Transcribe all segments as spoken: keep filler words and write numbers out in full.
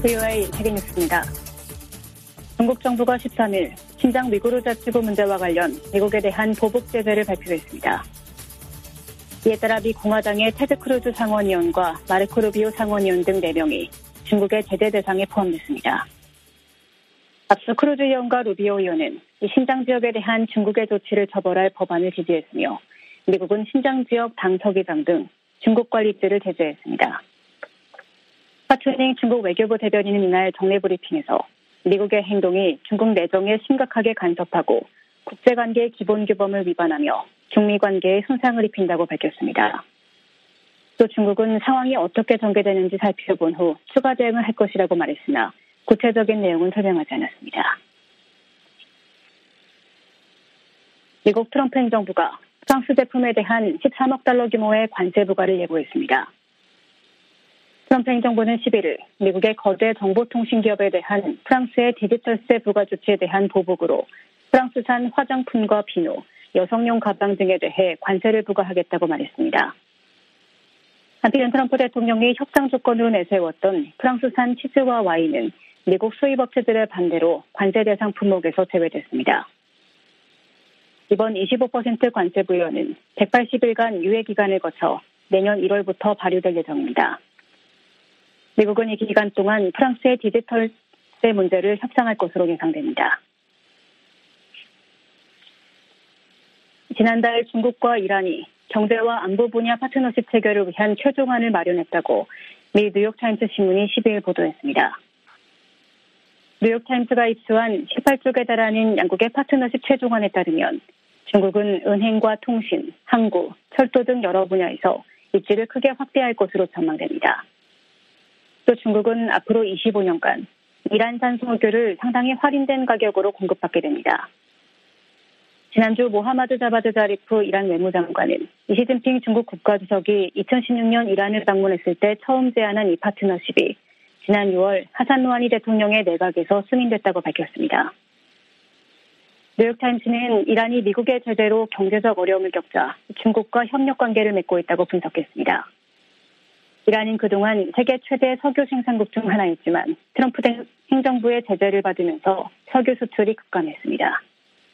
브이오에이 세계뉴스입니다. 중국 정부가 십삼 일 신장 위구르 자치구 문제와 관련 미국에 대한 보복 제재를 발표했습니다. 이에 따라 미 공화당의 테드 크루즈 상원의원과 마르코 루비오 상원의원 등 네 명이 중국의 제재 대상에 포함됐습니다. 앞서 크루즈 의원과 루비오 의원은 이 신장 지역에 대한 중국의 조치를 처벌할 법안을 지지했으며 미국은 신장 지역 당서기장 등 중국 관리들을 제재했습니다. 파트닝 중국 외교부 대변인은 이날 정례 브리핑에서 미국의 행동이 중국 내정에 심각하게 간섭하고 국제관계의 기본 규범을 위반하며 중미 관계에 손상을 입힌다고 밝혔습니다. 또 중국은 상황이 어떻게 전개되는지 살펴본 후 추가 대응을 할 것이라고 말했으나 구체적인 내용은 설명하지 않았습니다. 미국 트럼프 행정부가 프랑스 제품에 대한 십삼억 달러 규모의 관세 부과를 예고했습니다. 트럼프 행정부는 십일 일 미국의 거대 정보통신 기업에 대한 프랑스의 디지털세 부과 조치에 대한 보복으로 프랑스산 화장품과 비누, 여성용 가방 등에 대해 관세를 부과하겠다고 말했습니다. 한편 트럼프 대통령이 협상 조건으로 내세웠던 프랑스산 치즈와 와인은 미국 수입업체들의 반대로 관세 대상 품목에서 제외됐습니다. 이번 이십오 퍼센트 관세 부여는 백팔십 일간 유예 기간을 거쳐 내년 일월부터 발효될 예정입니다. 미국은 이 기간 동안 프랑스의 디지털세 문제를 협상할 것으로 예상됩니다. 지난달 중국과 이란이 경제와 안보 분야 파트너십 체결을 위한 최종안을 마련했다고 미 뉴욕타임스 신문이 십이 일 보도했습니다. 뉴욕타임스가 입수한 십팔 쪽에 달하는 양국의 파트너십 최종안에 따르면 중국은 은행과 통신, 항구, 철도 등 여러 분야에서 입지를 크게 확대할 것으로 전망됩니다. 또 중국은 앞으로 이십오 년간 이란산 석유를 상당히 할인된 가격으로 공급받게 됩니다. 지난주 모하마드 자바드 자리프 이란 외무장관은 시진핑 중국 국가주석이 이천십육 년 이란을 방문했을 때 처음 제안한 이 파트너십이 지난 유월 하산 루하니 대통령의 내각에서 승인됐다고 밝혔습니다. 뉴욕타임스는 이란이 미국의 제재로 경제적 어려움을 겪자 중국과 협력 관계를 맺고 있다고 분석했습니다. 이란은 그동안 세계 최대 석유 생산국 중 하나였지만 트럼프 행정부의 제재를 받으면서 석유 수출이 급감했습니다.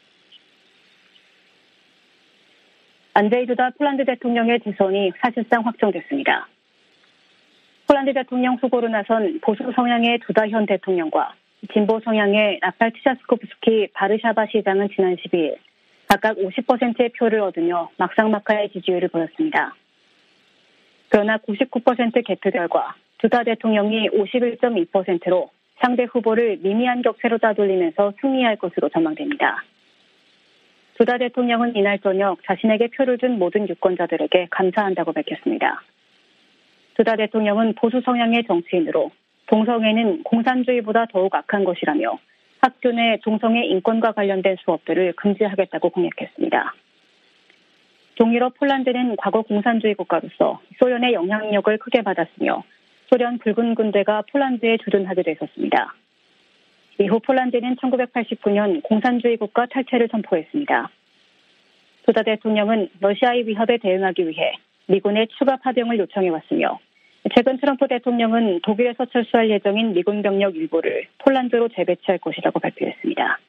안제이 두다 폴란드 대통령의 재선이 사실상 확정됐습니다. 폴란드 대통령 후보로 나선 보수 성향의 두다 현 대통령과 진보 성향의 라팔 트샤스코프스키 바르샤바 시장은 지난 십이 일 각각 오십 퍼센트의 표를 얻으며 막상막하의 지지율을 보였습니다. 그러나 구십구 퍼센트 개표 결과 두다 대통령이 오십일 점 이 퍼센트로 상대 후보를 미미한 격차로 따돌리면서 승리할 것으로 전망됩니다. 두다 대통령은 이날 저녁 자신에게 표를 준 모든 유권자들에게 감사한다고 밝혔습니다. 두다 대통령은 보수 성향의 정치인으로 동성애는 공산주의보다 더욱 악한 것이라며 학교 내 동성애 인권과 관련된 수업들을 금지하겠다고 공약했습니다. 동유럽 폴란드는 과거 공산주의 국가로서 소련의 영향력을 크게 받았으며 소련 붉은 군대가 폴란드에 주둔하기도 했었습니다. 이후 폴란드는 천구백팔십구 년 공산주의 국가 탈퇴를 선포했습니다. 두다 대통령은 러시아의 위협에 대응하기 위해 미군의 추가 파병을 요청해왔으며 최근 트럼프 대통령은 독일에서 철수할 예정인 미군 병력 일부를 폴란드로 재배치할 것이라고 발표했습니다.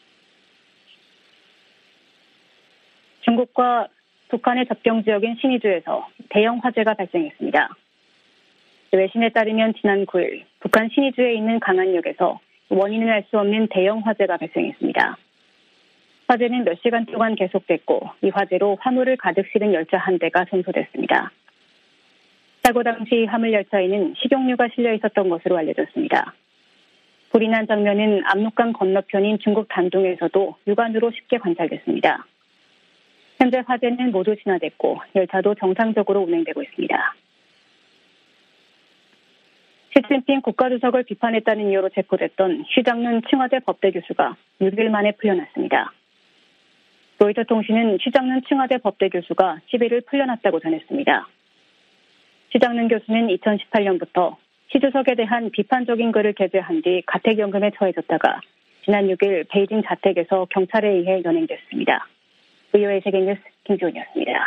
중국과 북한의 접경 지역인 신의주에서 대형 화재가 발생했습니다. 외신에 따르면 지난 구 일 북한 신의주에 있는 강안역에서 원인을 알 수 없는 대형 화재가 발생했습니다. 화재는 몇 시간 동안 계속됐고 이 화재로 화물을 가득 실은 열차 한 대가 전소됐습니다. 사고 당시 화물 열차에는 식용유가 실려 있었던 것으로 알려졌습니다. 불이 난 장면은 압록강 건너편인 중국 단둥에서도 육안으로 쉽게 관찰됐습니다. 현재 화재는 모두 진화됐고 열차도 정상적으로 운행되고 있습니다. 시진핑 국가주석을 비판했다는 이유로 체포됐던 휘장눈 칭화대 법대 교수가 육 일 만에 풀려났습니다. 로이터 통신은 휘장눈 칭화대 법대 교수가 십일 일 풀려났다고 전했습니다. 휘장눈 교수는 이천십팔 년부터 시 주석에 대한 비판적인 글을 게재한 뒤 가택연금에 처해졌다가 지난 육 일 베이징 자택에서 경찰에 의해 연행됐습니다. 브이오에이 세계뉴스 김지훈이었습니다.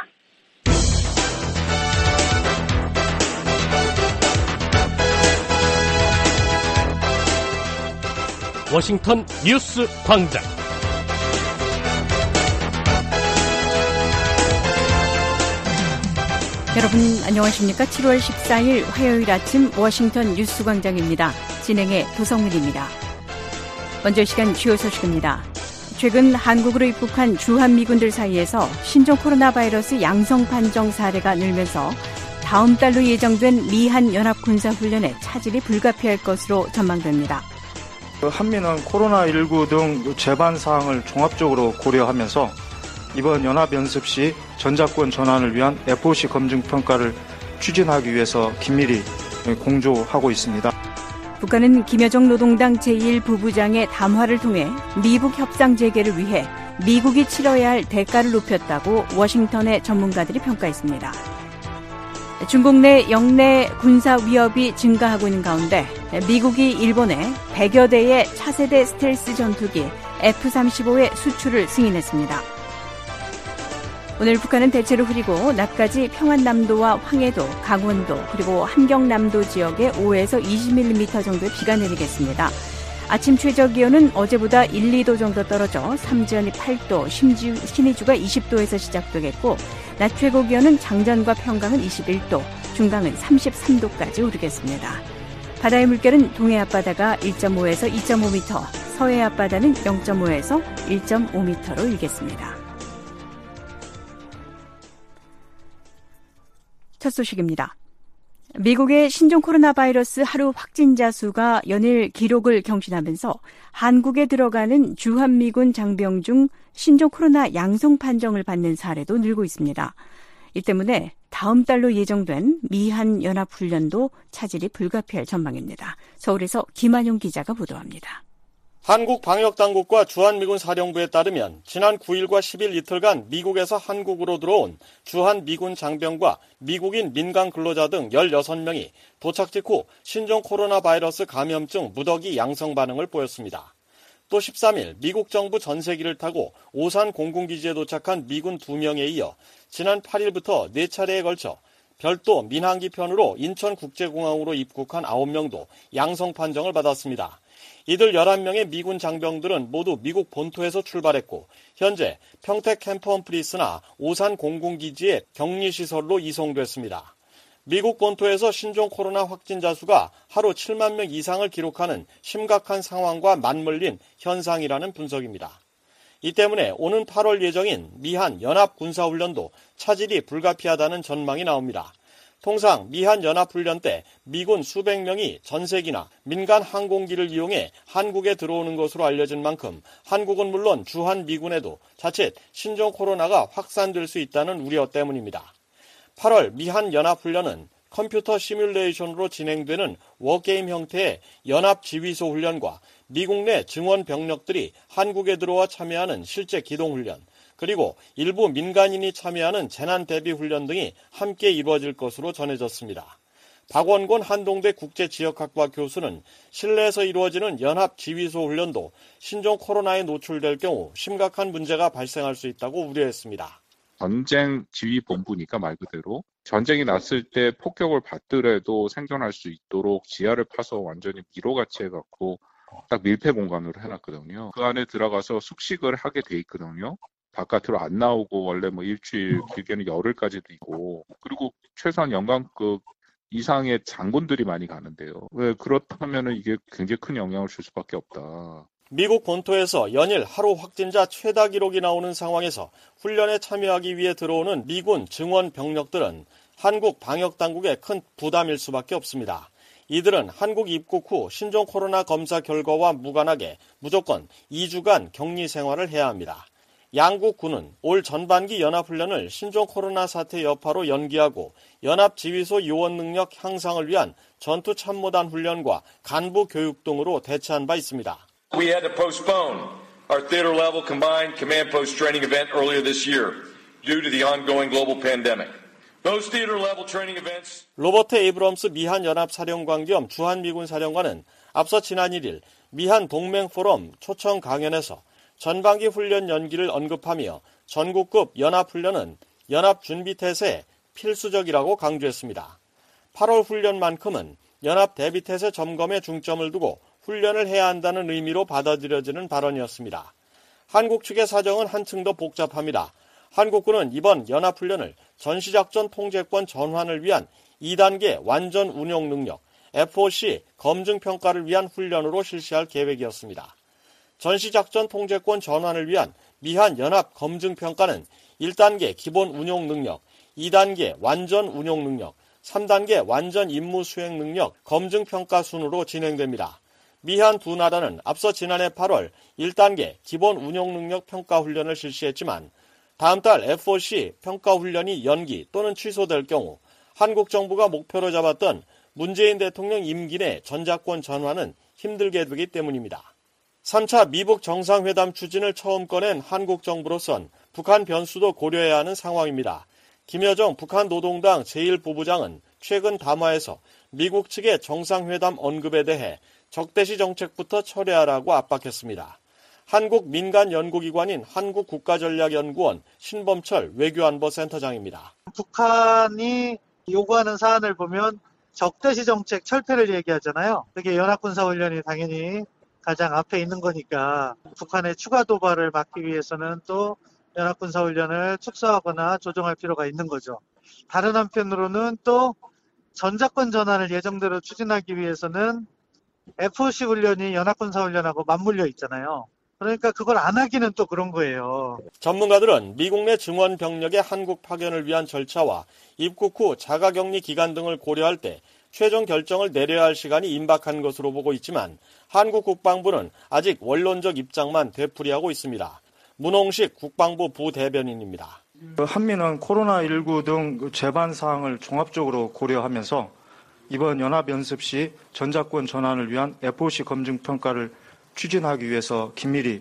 워싱턴 뉴스 광장. 여러분 안녕하십니까? 칠월 십사일 화요일 아침 워싱턴 뉴스 광장입니다. 진행의 도성민입니다. 먼저 시간 주요 소식입니다. 최근 한국으로 입국한 주한미군들 사이에서 신종 코로나 바이러스 양성 판정 사례가 늘면서 다음 달로 예정된 미한 연합군사훈련에 차질이 불가피할 것으로 전망됩니다. 한미는 코로나십구 등 재반 사항을 종합적으로 고려하면서 이번 연합연습 시 전작권 전환을 위한 에프오씨 검증 평가를 추진하기 위해서 긴밀히 공조하고 있습니다. 북한은 김여정 노동당 제일 부부장의 담화를 통해 미북 협상 재개를 위해 미국이 치러야 할 대가를 높였다고 워싱턴의 전문가들이 평가했습니다. 중국 내 영내 군사 위협이 증가하고 있는 가운데 미국이 일본에 백여 대의 차세대 스텔스 전투기 에프 삼십오의 수출을 승인했습니다. 오늘 북한은 대체로 흐리고 낮까지 평안남도와 황해도, 강원도 그리고 함경남도 지역에 오에서 이십 밀리미터 정도의 비가 내리겠습니다. 아침 최저기온은 어제보다 일, 이도 정도 떨어져 삼지연이 팔 도, 신주, 신의주가 이십 도에서 시작되겠고 낮 최고기온은 장전과 평강은 이십일 도, 중강은 삼십삼 도까지 오르겠습니다. 바다의 물결은 동해 앞바다가 일 점 오에서 이 점 오 미터, 서해 앞바다는 영 점 오에서 일 점 오 미터로 일겠습니다. 첫 소식입니다. 미국의 신종 코로나 바이러스 하루 확진자 수가 연일 기록을 경신하면서 한국에 들어가는 주한미군 장병 중 신종 코로나 양성 판정을 받는 사례도 늘고 있습니다. 이 때문에 다음 달로 예정된 미한 연합훈련도 차질이 불가피할 전망입니다. 서울에서 김한용 기자가 보도합니다. 한국 방역당국과 주한미군 사령부에 따르면 지난 구일과 십일 이틀간 미국에서 한국으로 들어온 주한미군 장병과 미국인 민간 근로자 등 열여섯 명이 도착 직후 신종 코로나 바이러스 감염증 무더기 양성 반응을 보였습니다. 또 십삼일 미국 정부 전세기를 타고 오산 공군기지에 도착한 미군 두 명에 이어 지난 팔일부터 네 차례에 걸쳐 별도 민항기 편으로 인천국제공항으로 입국한 아홉 명도 양성 판정을 받았습니다. 이들 열한 명의 미군 장병들은 모두 미국 본토에서 출발했고 현재 평택 캠프 험프리스나 오산 공군기지의 격리시설로 이송됐습니다. 미국 본토에서 신종 코로나 확진자 수가 하루 칠만 명 이상을 기록하는 심각한 상황과 맞물린 현상이라는 분석입니다. 이 때문에 오는 팔월 예정인 미한 연합군사훈련도 차질이 불가피하다는 전망이 나옵니다. 통상 미한 연합훈련 때 미군 수백 명이 전세기나 민간 항공기를 이용해 한국에 들어오는 것으로 알려진 만큼 한국은 물론 주한미군에도 자칫 신종 코로나가 확산될 수 있다는 우려 때문입니다. 팔월 미한 연합훈련은 컴퓨터 시뮬레이션으로 진행되는 워게임 형태의 연합지휘소 훈련과 미국 내 증원 병력들이 한국에 들어와 참여하는 실제 기동훈련, 그리고 일부 민간인이 참여하는 재난대비훈련 등이 함께 이루어질 것으로 전해졌습니다. 박원곤 한동대 국제지역학과 교수는 실내에서 이루어지는 연합지휘소 훈련도 신종 코로나에 노출될 경우 심각한 문제가 발생할 수 있다고 우려했습니다. 전쟁 지휘본부니까 말 그대로 전쟁이 났을 때 폭격을 받더라도 생존할 수 있도록 지하를 파서 완전히 미로같이 해갖고 딱 밀폐 공간으로 해놨거든요. 그 안에 들어가서 숙식을 하게 돼 있거든요. 바깥으로 안 나오고 원래 뭐 일주일 길게는 열흘까지도 있고 그리고 최소한 연간급 이상의 장군들이 많이 가는데요. 왜 그렇다면은 이게 굉장히 큰 영향을 줄 수밖에 없다. 미국 본토에서 연일 하루 확진자 최다 기록이 나오는 상황에서 훈련에 참여하기 위해 들어오는 미군 증원 병력들은 한국 방역당국에 큰 부담일 수밖에 없습니다. 이들은 한국 입국 후 신종 코로나 검사 결과와 무관하게 무조건 이 주간 격리 생활을 해야 합니다. 양국 군은 올 전반기 연합훈련을 신종 코로나 사태 여파로 연기하고 연합지휘소 요원 능력 향상을 위한 전투 참모단 훈련과 간부 교육 등으로 대체한 바 있습니다. We had to postpone our theater level combined command post training event earlier this year due to the ongoing global pandemic. Those theater level training events. 로버트 에이브럼스 미한 연합 사령관 겸 주한미군 사령관은 앞서 지난 일 일 미한 동맹 포럼 초청 강연에서 전반기 훈련 연기를 언급하며 전국급 연합훈련은 연합준비태세에 필수적이라고 강조했습니다. 팔월 훈련만큼은 연합대비태세 점검에 중점을 두고 훈련을 해야 한다는 의미로 받아들여지는 발언이었습니다. 한국 측의 사정은 한층 더 복잡합니다. 한국군은 이번 연합훈련을 전시작전 통제권 전환을 위한 이 단계 완전 운용 능력 에프오씨 검증평가를 위한 훈련으로 실시할 계획이었습니다. 전시작전 통제권 전환을 위한 미한 연합 검증평가는 일 단계 기본 운용 능력, 이 단계 완전 운용 능력, 삼 단계 완전 임무 수행 능력 검증평가 순으로 진행됩니다. 미한 두 나라는 앞서 지난해 팔월 일 단계 기본 운용 능력 평가 훈련을 실시했지만 다음 달 에프오씨 평가 훈련이 연기 또는 취소될 경우 한국 정부가 목표로 잡았던 문재인 대통령 임기 내 전작권 전환은 힘들게 되기 때문입니다. 삼 차 미북 정상회담 추진을 처음 꺼낸 한국 정부로선 북한 변수도 고려해야 하는 상황입니다. 김여정 북한 노동당 제일 부부장은 최근 담화에서 미국 측의 정상회담 언급에 대해 적대시 정책부터 철회하라고 압박했습니다. 한국 민간 연구기관인 한국국가전략연구원 신범철 외교안보센터장입니다. 북한이 요구하는 사안을 보면 적대시 정책 철폐를 얘기하잖아요. 그게 연합군사훈련이 당연히 가장 앞에 있는 거니까 북한의 추가 도발을 막기 위해서는 또 연합군사훈련을 축소하거나 조정할 필요가 있는 거죠. 다른 한편으로는 또 전작권 전환을 예정대로 추진하기 위해서는 에프오씨 훈련이 연합군사훈련하고 맞물려 있잖아요. 그러니까 그걸 안 하기는 또 그런 거예요. 전문가들은 미국 내 증원 병력의 한국 파견을 위한 절차와 입국 후 자가격리 기간 등을 고려할 때 최종 결정을 내려야 할 시간이 임박한 것으로 보고 있지만 한국 국방부는 아직 원론적 입장만 되풀이하고 있습니다. 문홍식 국방부 부대변인입니다. 한미는 코로나십구 등 재반 사항을 종합적으로 고려하면서 이번 연합연습 시 전작권 전환을 위한 에프오씨 검증 평가를 추진하기 위해서 긴밀히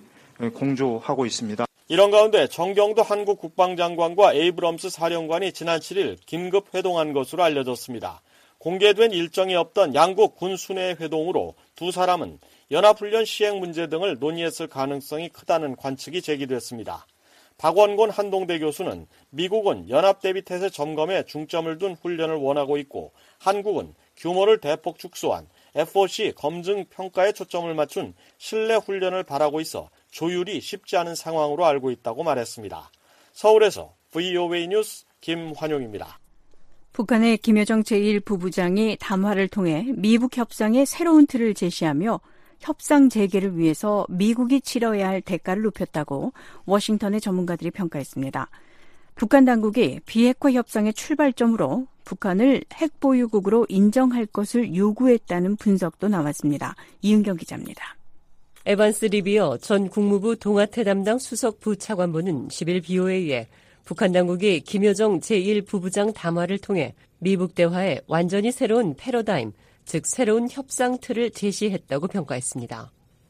공조하고 있습니다. 이런 가운데 정경도 한국 국방장관과 에이브럼스 사령관이 지난 칠 일 긴급 회동한 것으로 알려졌습니다. 공개된 일정이 없던 양국 군 순회 회동으로 두 사람은 연합훈련 시행 문제 등을 논의했을 가능성이 크다는 관측이 제기됐습니다. 박원곤 한동대 교수는 미국은 연합대비태세 점검에 중점을 둔 훈련을 원하고 있고 한국은 규모를 대폭 축소한 에프오씨 검증 평가에 초점을 맞춘 실내 훈련을 바라고 있어 조율이 쉽지 않은 상황으로 알고 있다고 말했습니다. 서울에서 브이오에이 뉴스 김환용입니다. 북한의 김여정 제일 부부장이 담화를 통해 미북 협상의 새로운 틀을 제시하며 협상 재개를 위해서 미국이 치러야 할 대가를 높였다고 워싱턴의 전문가들이 평가했습니다. 북한 당국이 비핵화 협상의 출발점으로 북한을 핵보유국으로 인정할 것을 요구했다는 분석도 나왔습니다. 이은경 기자입니다. 에반스 리비어 전 국무부 동아태 담당 수석 부차관보는 십 일 비오에이에 북한 당국이 김여정 제일 부부장 담화를 통해 미북 대화에 완전히 새로운 패러다임, 즉 새로운 협상 틀을 제시했다고 평가했습니다.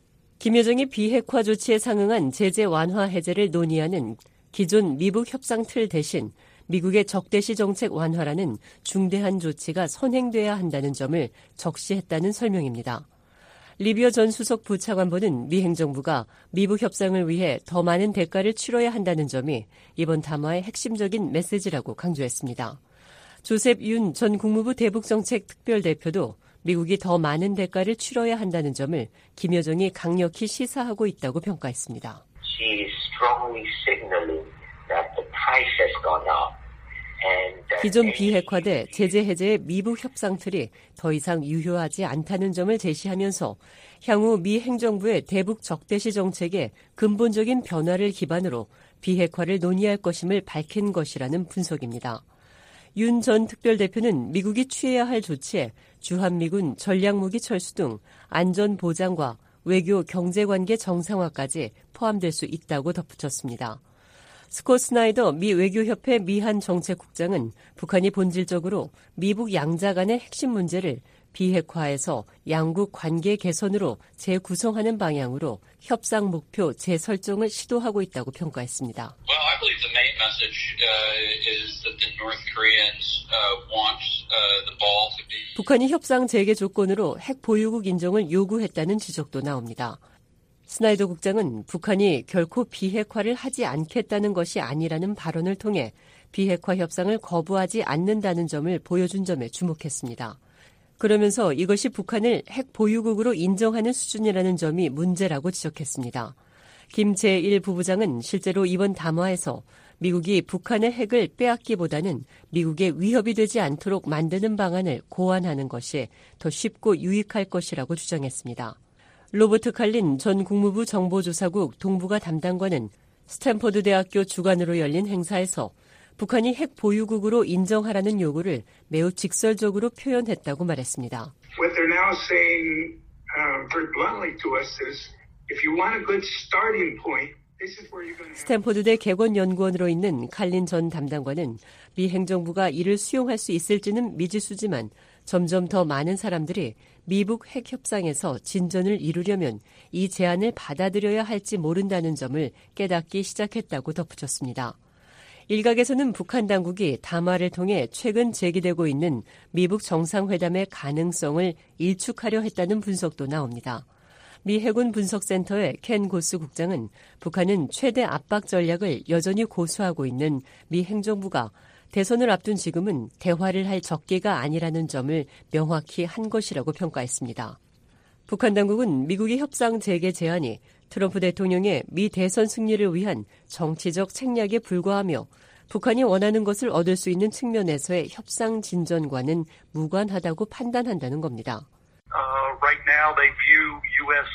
김여정이 비핵화 조치에 상응한 제재 완화 해제를 논의하는 기존 미북 협상 틀 대신 미국의 적대시 정책 완화라는 중대한 조치가 선행돼야 한다는 점을 적시했다는 설명입니다. 리비어 전 수석 부차관보는 미 행정부가 미북 협상을 위해 더 많은 대가를 치러야 한다는 점이 이번 담화의 핵심적인 메시지라고 강조했습니다. 조셉 윤 전 국무부 대북정책 특별대표도 미국이 더 많은 대가를 치러야 한다는 점을 김여정이 강력히 시사하고 있다고 평가했습니다. She is strongly signaling that the price has gone up. 기존 비핵화돼 제재 해제의 미북 협상 틀이 더 이상 유효하지 않다는 점을 제시하면서 향후 미 행정부의 대북 적대시 정책에 근본적인 변화를 기반으로 비핵화를 논의할 것임을 밝힌 것이라는 분석입니다. 윤 전 특별대표는 미국이 취해야 할 조치에 주한미군 전략무기 철수 등 안전 보장과 외교 경제관계 정상화까지 포함될 수 있다고 덧붙였습니다. 스콧 스나이더 미 외교협회 미한 정책국장은 북한이 본질적으로 미북 양자 간의 핵심 문제를 비핵화에서 양국 관계 개선으로 재구성하는 방향으로 협상 목표 재설정을 시도하고 있다고 평가했습니다. Well, I believe the main message uh, is that the North Koreans uh, want uh, the ball to be. 북한이 협상 재개 조건으로 핵 보유국 인정을 요구했다는 지적도 나옵니다. 스나이더 국장은 북한이 결코 비핵화를 하지 않겠다는 것이 아니라는 발언을 통해 비핵화 협상을 거부하지 않는다는 점을 보여준 점에 주목했습니다. 그러면서 이것이 북한을 핵 보유국으로 인정하는 수준이라는 점이 문제라고 지적했습니다. 김 제일 부부장은 실제로 이번 담화에서 미국이 북한의 핵을 빼앗기보다는 미국에 위협이 되지 않도록 만드는 방안을 고안하는 것이 더 쉽고 유익할 것이라고 주장했습니다. 로버트 칼린 전 국무부 정보조사국 동북아 담당관은 스탠퍼드 대학교 주관으로 열린 행사에서 북한이 핵 보유국으로 인정하라는 요구를 매우 직설적으로 표현했다고 말했습니다. What they're now saying uh, very bluntly to us is if you want a good starting point, this is where you're going to 스탠퍼드대 개건연구원으로 있는 칼린 전 담당관은 미 행정부가 이를 수용할 수 있을지는 미지수지만 점점 더 많은 사람들이 미북 핵 협상에서 진전을 이루려면 이 제안을 받아들여야 할지 모른다는 점을 깨닫기 시작했다고 덧붙였습니다. 일각에서는 북한 당국이 담화를 통해 최근 제기되고 있는 미북 정상회담의 가능성을 일축하려 했다는 분석도 나옵니다. 미 해군 분석센터의 켄 고스 국장은 북한은 최대 압박 전략을 여전히 고수하고 있는 미 행정부가 대선을 앞둔 지금은 대화를 할 적기가 아니라는 점을 명확히 한 것이라고 평가했습니다. 북한 당국은 미국의 협상 재개 제안이 트럼프 대통령의 미 대선 승리를 위한 정치적 책략에 불과하며 북한이 원하는 것을 얻을 수 있는 측면에서의 협상 진전과는 무관하다고 판단한다는 겁니다. Uh, right now they view U S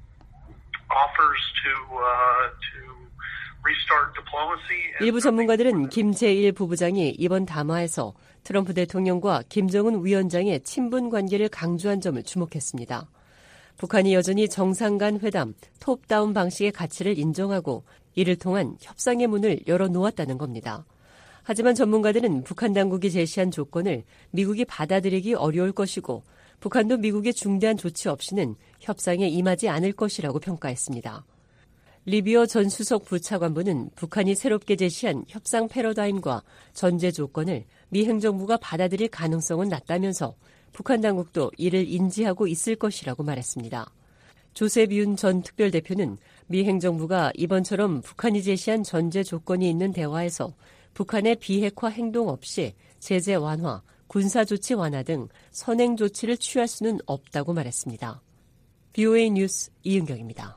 offers to, uh, to restart diplomacy. 일부 전문가들은 김 제일 부부장이 이번 담화에서 트럼프 대통령과 김정은 위원장의 친분 관계를 강조한 점을 주목했습니다. 북한이 여전히 정상 간 회담, 톱다운 방식의 가치를 인정하고 이를 통한 협상의 문을 열어놓았다는 겁니다. 하지만 전문가들은 북한 당국이 제시한 조건을 미국이 받아들이기 어려울 것이고 북한도 미국의 중대한 조치 없이는 협상에 임하지 않을 것이라고 평가했습니다. 리비어 전 수석 부차관보는 북한이 새롭게 제시한 협상 패러다임과 전제 조건을 미 행정부가 받아들일 가능성은 낮다면서 북한 당국도 이를 인지하고 있을 것이라고 말했습니다. 조셉 윤 전 특별대표는 미 행정부가 이번처럼 북한이 제시한 전제 조건이 있는 대화에서 북한의 비핵화 행동 없이 제재 완화, 군사조치 완화 등 선행 조치를 취할 수는 없다고 말했습니다. 브이오에이 뉴스 이은경입니다.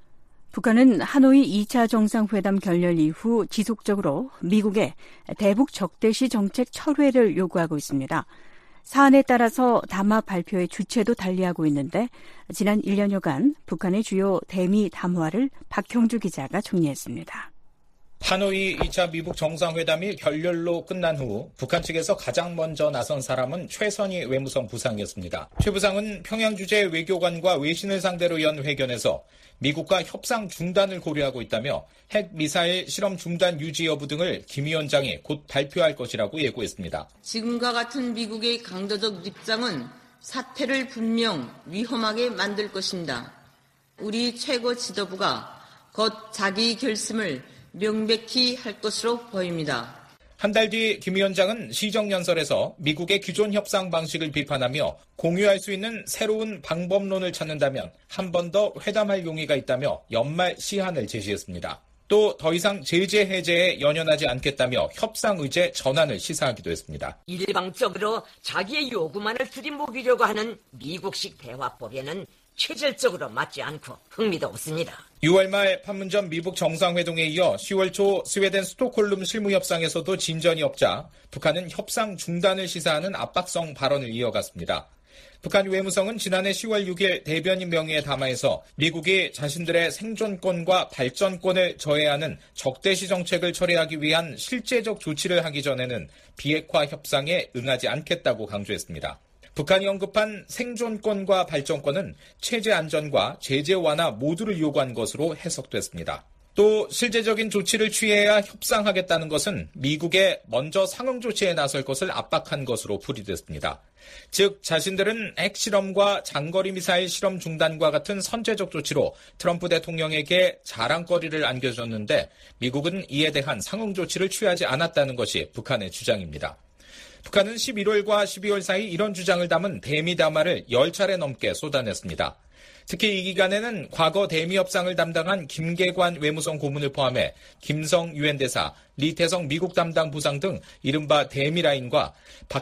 북한은 하노이 이 차 정상회담 결렬 이후 지속적으로 미국의 대북 적대시 정책 철회를 요구하고 있습니다. 사안에 따라서 담화 발표의 주체도 달리하고 있는데 지난 일 년여간 북한의 주요 대미 담화를 박형주 기자가 정리했습니다. 하노이 이 차 미북 정상회담이 결렬로 끝난 후 북한 측에서 가장 먼저 나선 사람은 최선희 외무성 부상이었습니다. 최 부상은 평양 주재 외교관과 외신을 상대로 연 회견에서 미국과 협상 중단을 고려하고 있다며 핵 미사일 실험 중단 유지 여부 등을 김 위원장이 곧 발표할 것이라고 예고했습니다. 지금과 같은 미국의 강도적 입장은 사태를 분명 위험하게 만들 것입니다. 우리 최고 지도부가 곧 자기 결심을 명백히 할 것으로 보입니다. 한 달 뒤 김 위원장은 시정연설에서 미국의 기존 협상 방식을 비판하며 공유할 수 있는 새로운 방법론을 찾는다면 한 번 더 회담할 용의가 있다며 연말 시한을 제시했습니다. 또 더 이상 제재 해제에 연연하지 않겠다며 협상 의제 전환을 시사하기도 했습니다. 일방적으로 자기의 요구만을 들이먹이려고 하는 미국식 대화법에는 체질적으로 맞지 않고 흥미도 없습니다. 유월 말 판문점 미북 정상회동에 이어 시월 초 스웨덴 스톡홀름 실무협상에서도 진전이 없자 북한은 협상 중단을 시사하는 압박성 발언을 이어갔습니다. 북한 외무성은 지난해 시월 육일 대변인 명의의 담화에서 미국이 자신들의 생존권과 발전권을 저해하는 적대시 정책을 처리하기 위한 실제적 조치를 하기 전에는 비핵화 협상에 응하지 않겠다고 강조했습니다. 북한이 언급한 생존권과 발전권은 체제 안전과 제재 완화 모두를 요구한 것으로 해석됐습니다. 또 실제적인 조치를 취해야 협상하겠다는 것은 미국에 먼저 상응 조치에 나설 것을 압박한 것으로 풀이됐습니다. 즉 자신들은 핵실험과 장거리 미사일 실험 중단과 같은 선제적 조치로 트럼프 대통령에게 자랑거리를 안겨줬는데 미국은 이에 대한 상응 조치를 취하지 않았다는 것이 북한의 주장입니다. 북한은 십일월과 십이월 사이 이런 주장을 담은 대미 담화를 열 차례 넘게 쏟아냈습니다. 특히 이 기간에는 과거 대미 협상을 담당한 김계관 외무성 고문을 포함해 김성 유엔 대사, 리태성 미국 담당 부상 등 이른바 대미라인과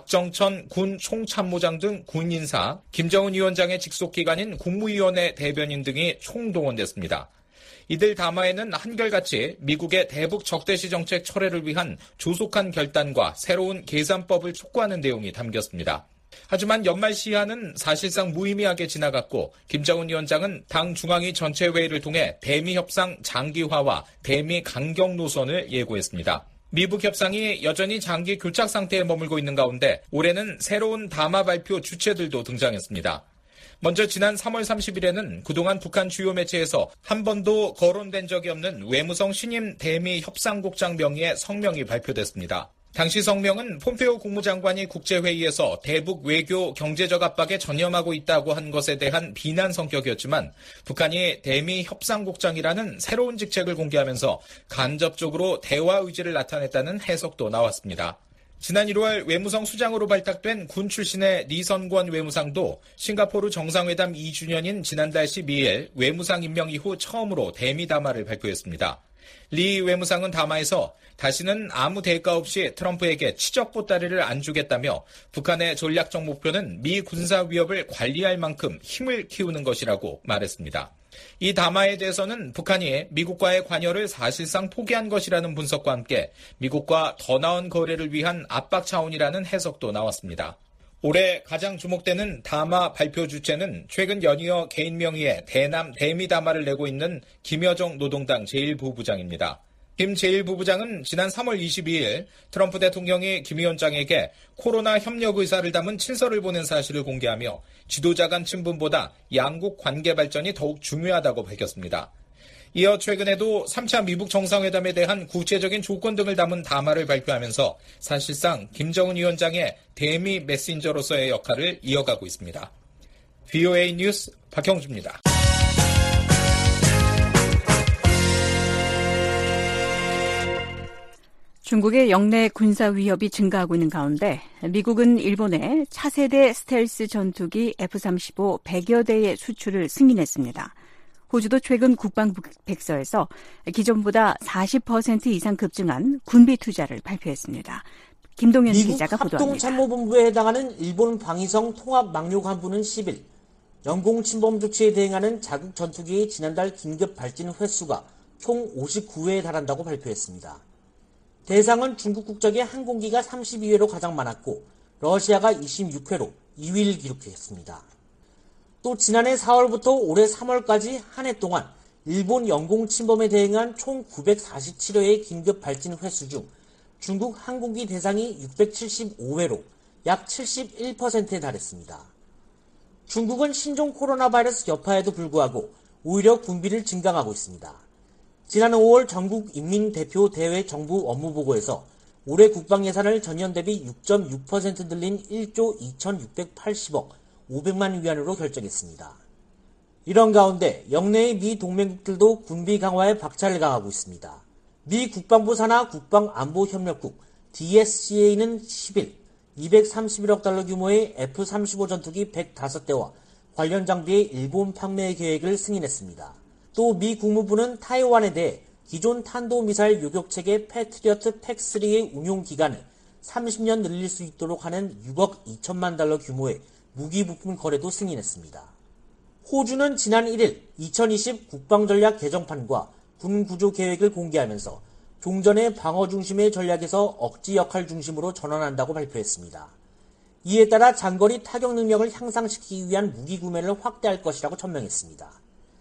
박정천 군 총참모장 등 군인사, 김정은 위원장의 직속기관인 국무위원회 대변인 등이 총동원됐습니다. 이들 담화에는 한결같이 미국의 대북 적대시 정책 철회를 위한 조속한 결단과 새로운 계산법을 촉구하는 내용이 담겼습니다. 하지만 연말 시한은 사실상 무의미하게 지나갔고 김정은 위원장은 당 중앙위 전체 회의를 통해 대미 협상 장기화와 대미 강경 노선을 예고했습니다. 미북 협상이 여전히 장기 교착 상태에 머물고 있는 가운데 올해는 새로운 담화 발표 주체들도 등장했습니다. 먼저 지난 삼월 삼십일에는 그동안 북한 주요 매체에서 한 번도 거론된 적이 없는 외무성 신임 대미 협상국장 명의의 성명이 발표됐습니다. 당시 성명은 폼페오 국무장관이 국제회의에서 대북 외교 경제적 압박에 전념하고 있다고 한 것에 대한 비난 성격이었지만 북한이 대미 협상국장이라는 새로운 직책을 공개하면서 간접적으로 대화 의지를 나타냈다는 해석도 나왔습니다. 지난 일월 외무성 수장으로 발탁된 군 출신의 리선권 외무상도 싱가포르 정상회담 이 주년인 지난달 십이일 외무상 임명 이후 처음으로 대미 담화를 발표했습니다. 리 외무상은 담화에서 다시는 아무 대가 없이 트럼프에게 치적 보따리를 안 주겠다며 북한의 전략적 목표는 미 군사 위협을 관리할 만큼 힘을 키우는 것이라고 말했습니다. 이 담화에 대해서는 북한이 미국과의 관여를 사실상 포기한 것이라는 분석과 함께 미국과 더 나은 거래를 위한 압박 차원이라는 해석도 나왔습니다. 올해 가장 주목되는 담화 발표 주체는 최근 연이어 개인 명의의 대남 대미 담화를 내고 있는 김여정 노동당 제일 부부장입니다. 김 제일 부부장은 지난 삼월 이십이일 트럼프 대통령이 김 위원장에게 코로나 협력 의사를 담은 친서를 보낸 사실을 공개하며 지도자 간 친분보다 양국 관계 발전이 더욱 중요하다고 밝혔습니다. 이어 최근에도 삼 차 미북 정상회담에 대한 구체적인 조건 등을 담은 담화를 발표하면서 사실상 김정은 위원장의 대미 메신저로서의 역할을 이어가고 있습니다. 브이오에이 뉴스 박형주입니다. 중국의 영내 군사 위협이 증가하고 있는 가운데 미국은 일본에 차세대 스텔스 전투기 에프 삼십오 백여 대의 수출을 승인했습니다. 호주도 최근 국방백서에서 기존보다 사십 퍼센트 이상 급증한 군비 투자를 발표했습니다. 김동현 기자가 보도합니다. 미국 합동참모본부에 해당하는 일본 방위성 통합망료관부는 십일 영공 침범 조치에 대응하는 자국 전투기의 지난달 긴급 발진 횟수가 총 오십구 회에 달한다고 발표했습니다. 대상은 중국 국적의 항공기가 삼십이 회로 가장 많았고 러시아가 이십육 회로 이 위를 기록했습니다. 또 지난해 사월부터 올해 삼월까지 한 해 동안 일본 영공 침범에 대응한 총 구백사십칠 회의 긴급 발진 횟수 중 중국 항공기 대상이 육백칠십오 회로 약 칠십일 퍼센트에 달했습니다. 중국은 신종 코로나 바이러스 여파에도 불구하고 오히려 군비를 증강하고 있습니다. 지난 오월 전국 인민대표 대회 정부 업무보고에서 올해 국방 예산을 전년 대비 육 점 육 퍼센트 늘린 일조 이천육백팔십억 오백만 위안으로 결정했습니다. 이런 가운데 영내의 미 동맹국들도 군비 강화에 박차를 가하고 있습니다. 미 국방부 산하 국방안보협력국 디에스씨에이는 십일 이백삼십일억 달러 규모의 에프 삼십오 전투기 백오 대와 관련 장비의 일본 판매 계획을 승인했습니다. 또 미 국무부는 타이완에 대해 기존 탄도미사일 요격체계 패트리어트 팩쓰리의 운용 기간을 삼십 년 늘릴 수 있도록 하는 육억 이천만 달러 규모의 무기 부품 거래도 승인했습니다. 호주는 지난 일일 이천이십 국방전략 개정판과 군구조 계획을 공개하면서 종전의 방어 중심의 전략에서 억지 역할 중심으로 전환한다고 발표했습니다. 이에 따라 장거리 타격 능력을 향상시키기 위한 무기 구매를 확대할 것이라고 천명했습니다.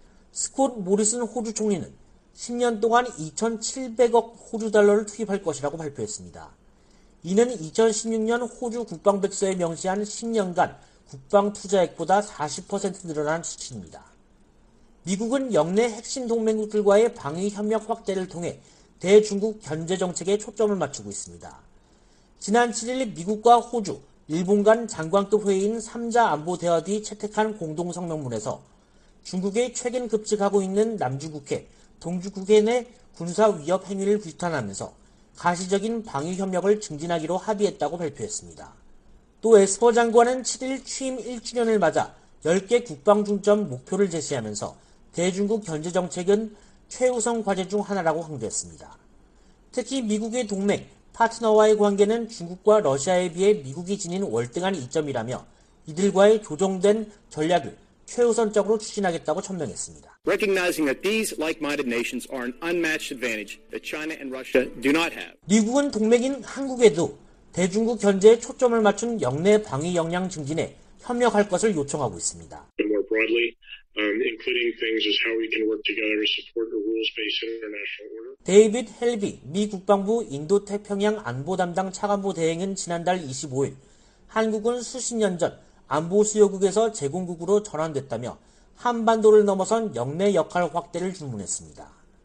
스콧 모리슨 호주 총리는 십 년 동안 이천칠백억 호주 달러를 투입할 것이라고 발표했습니다. 이는 이천십육 년 호주 국방백서에 명시한 십 년간 국방 투자액보다 사십 퍼센트 늘어난 수치입니다. 미국은 영내 핵심 동맹국들과의 방위 협력 확대를 통해 대중국 견제 정책에 초점을 맞추고 있습니다. 지난 칠일 미국과 호주, 일본 간 장관급 회의인 삼 자 안보 대화 뒤 채택한 공동성명문에서 중국의 최근 급증하고 있는 남중국해, 동중국해 내 군사 위협 행위를 규탄하면서 가시적인 방위 협력을 증진하기로 합의했다고 발표했습니다. 또 에스퍼 장관은 칠일 취임 일 주년을 맞아 열 개 국방중점 목표를 제시하면서 대중국 견제정책은 최우선 과제 중 하나라고 강조했습니다. 특히 미국의 동맹, 파트너와의 관계는 중국과 러시아에 비해 미국이 지닌 월등한 이점이라며 이들과의 조정된 전략을 최우선적으로 추진하겠다고 천명했습니다. Recognizing that these like-minded nations are an unmatched advantage that China and Russia do not have. 미국은 동맹인 한국에도 대중국 견제에 초점을 맞춘 영내 방위 역량 증진에 협력할 것을 요청하고 있습니다. More broadly, um, including things as how we can work together to support a rules-based international order. 데이빗 헬비 미 국방부 인도태평양 안보 담당 차관보 대행은 지난달 이십오일 한국은 수십 년 전 안보 수요국에서 제공국으로 전환됐다며 한반도를 넘어선 영내 역할 확대를 주문했습니다.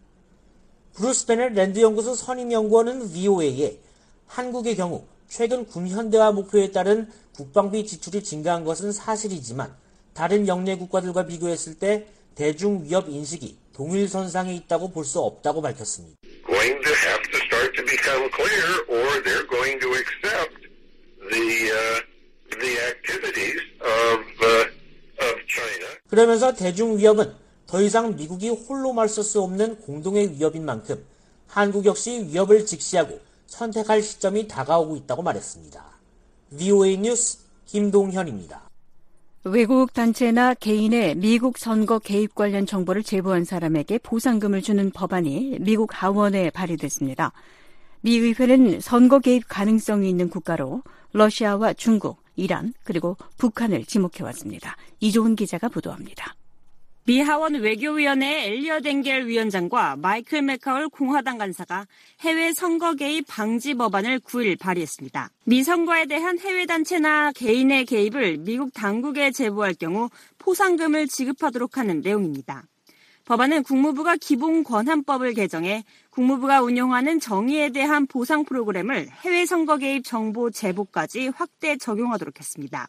브루스 베넷 랜드연구소 선임연구원은 브이오에이에 한국의 경우 최근 군 현대화 목표에 따른 국방비 지출이 증가한 것은 사실이지만 다른 영내 국가들과 비교했을 때 대중 위협 인식이 동일선상에 있다고 볼 수 없다고 밝혔습니다. Going to have to start to become clear, or they're going to accept the uh, the activities of uh, of China. 그러면서 대중 위협은 더 이상 미국이 홀로 맞설 수 없는 공동의 위협인 만큼 한국 역시 위협을 직시하고 선택할 시점이 다가오고 있다고 말했습니다. 브이오에이 뉴스 김동현입니다. 외국 단체나 개인의 미국 선거 개입 관련 정보를 제보한 사람에게 보상금을 주는 법안이 미국 하원에 발의됐습니다. 미 의회는 선거 개입 가능성이 있는 국가로 러시아와 중국, 이란, 그리고 북한을 지목해왔습니다. 이조은 기자가 보도합니다. 미 하원 외교위원회 엘리엇 엥겔 위원장과 마이클 맥카울 공화당 간사가 해외 선거 개입 방지 법안을 구일 발의했습니다. 미 선거에 대한 해외 단체나 개인의 개입을 미국 당국에 제보할 경우 포상금을 지급하도록 하는 내용입니다. 법안은 국무부가 기본권한법을 개정해 국무부가 운영하는 정의에 대한 보상 프로그램을 해외 선거 개입 정보 제보까지 확대 적용하도록 했습니다.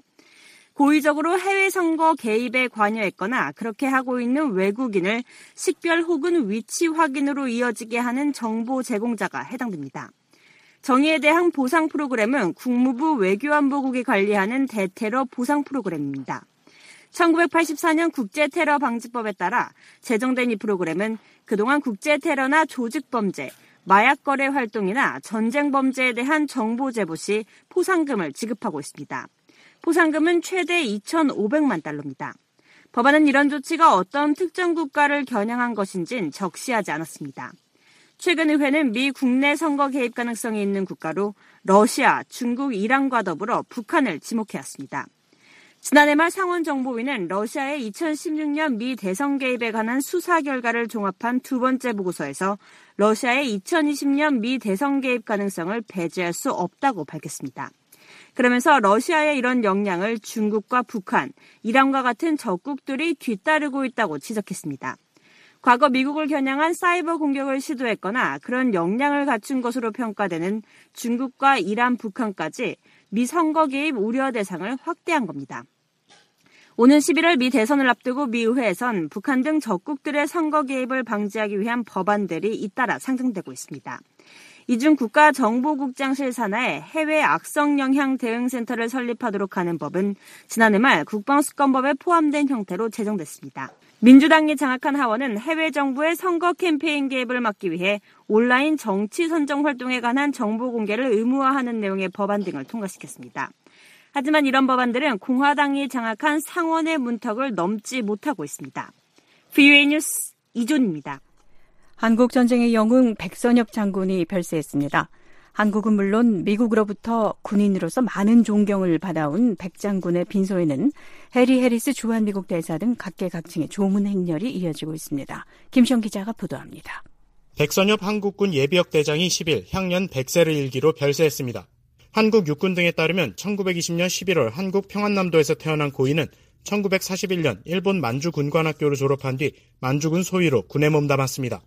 고의적으로 해외 선거 개입에 관여했거나 그렇게 하고 있는 외국인을 식별 혹은 위치 확인으로 이어지게 하는 정보 제공자가 해당됩니다. 정의에 대한 보상 프로그램은 국무부 외교안보국이 관리하는 대테러 보상 프로그램입니다. 천구백팔십사년 국제테러방지법에 따라 제정된 이 프로그램은 그동안 국제테러나 조직범죄, 마약거래 활동이나 전쟁범죄에 대한 정보 제보 시 포상금을 지급하고 있습니다. 포상금은 최대 이천오백만 달러입니다. 법안은 이런 조치가 어떤 특정 국가를 겨냥한 것인지는 적시하지 않았습니다. 최근 의회는 미 국내 선거 개입 가능성이 있는 국가로 러시아, 중국, 이란과 더불어 북한을 지목해왔습니다. 지난해 말 상원정보위는 러시아의 이천십육년 미 대선 개입에 관한 수사 결과를 종합한 두 번째 보고서에서 러시아의 이천이십년 미 대선 개입 가능성을 배제할 수 없다고 밝혔습니다. 그러면서 러시아의 이런 역량을 중국과 북한, 이란과 같은 적국들이 뒤따르고 있다고 지적했습니다. 과거 미국을 겨냥한 사이버 공격을 시도했거나 그런 역량을 갖춘 것으로 평가되는 중국과 이란, 북한까지 미 선거 개입 우려 대상을 확대한 겁니다. 오는 십일월 미 대선을 앞두고 미 의회에선 북한 등 적국들의 선거 개입을 방지하기 위한 법안들이 잇따라 상정되고 있습니다. 이 중 국가정보국장실 산하에 해외 악성 영향 대응센터를 설립하도록 하는 법은 지난해 말 국방수권법에 포함된 형태로 제정됐습니다. 민주당이 장악한 하원은 해외 정부의 선거 캠페인 개입을 막기 위해 온라인 정치 선정 활동에 관한 정보 공개를 의무화하는 내용의 법안 등을 통과시켰습니다. 하지만 이런 법안들은 공화당이 장악한 상원의 문턱을 넘지 못하고 있습니다. 브이오에이 뉴스 이존입니다. 한국 전쟁의 영웅 백선엽 장군이 별세했습니다. 한국은 물론 미국으로부터 군인으로서 많은 존경을 받아온 백 장군의 빈소에는 해리 해리스 주한미국 대사 등 각계각층의 조문 행렬이 이어지고 있습니다. 김시영 기자가 보도합니다. 백선엽 한국군 예비역 대장이 십일 향년 백 세를 일기로 별세했습니다. 한국 육군 등에 따르면 천구백이십년 십일월 한국 평안남도에서 태어난 고인은 천구백사십일년 일본 만주 군관학교를 졸업한 뒤 만주군 소위로 군에 몸담았습니다.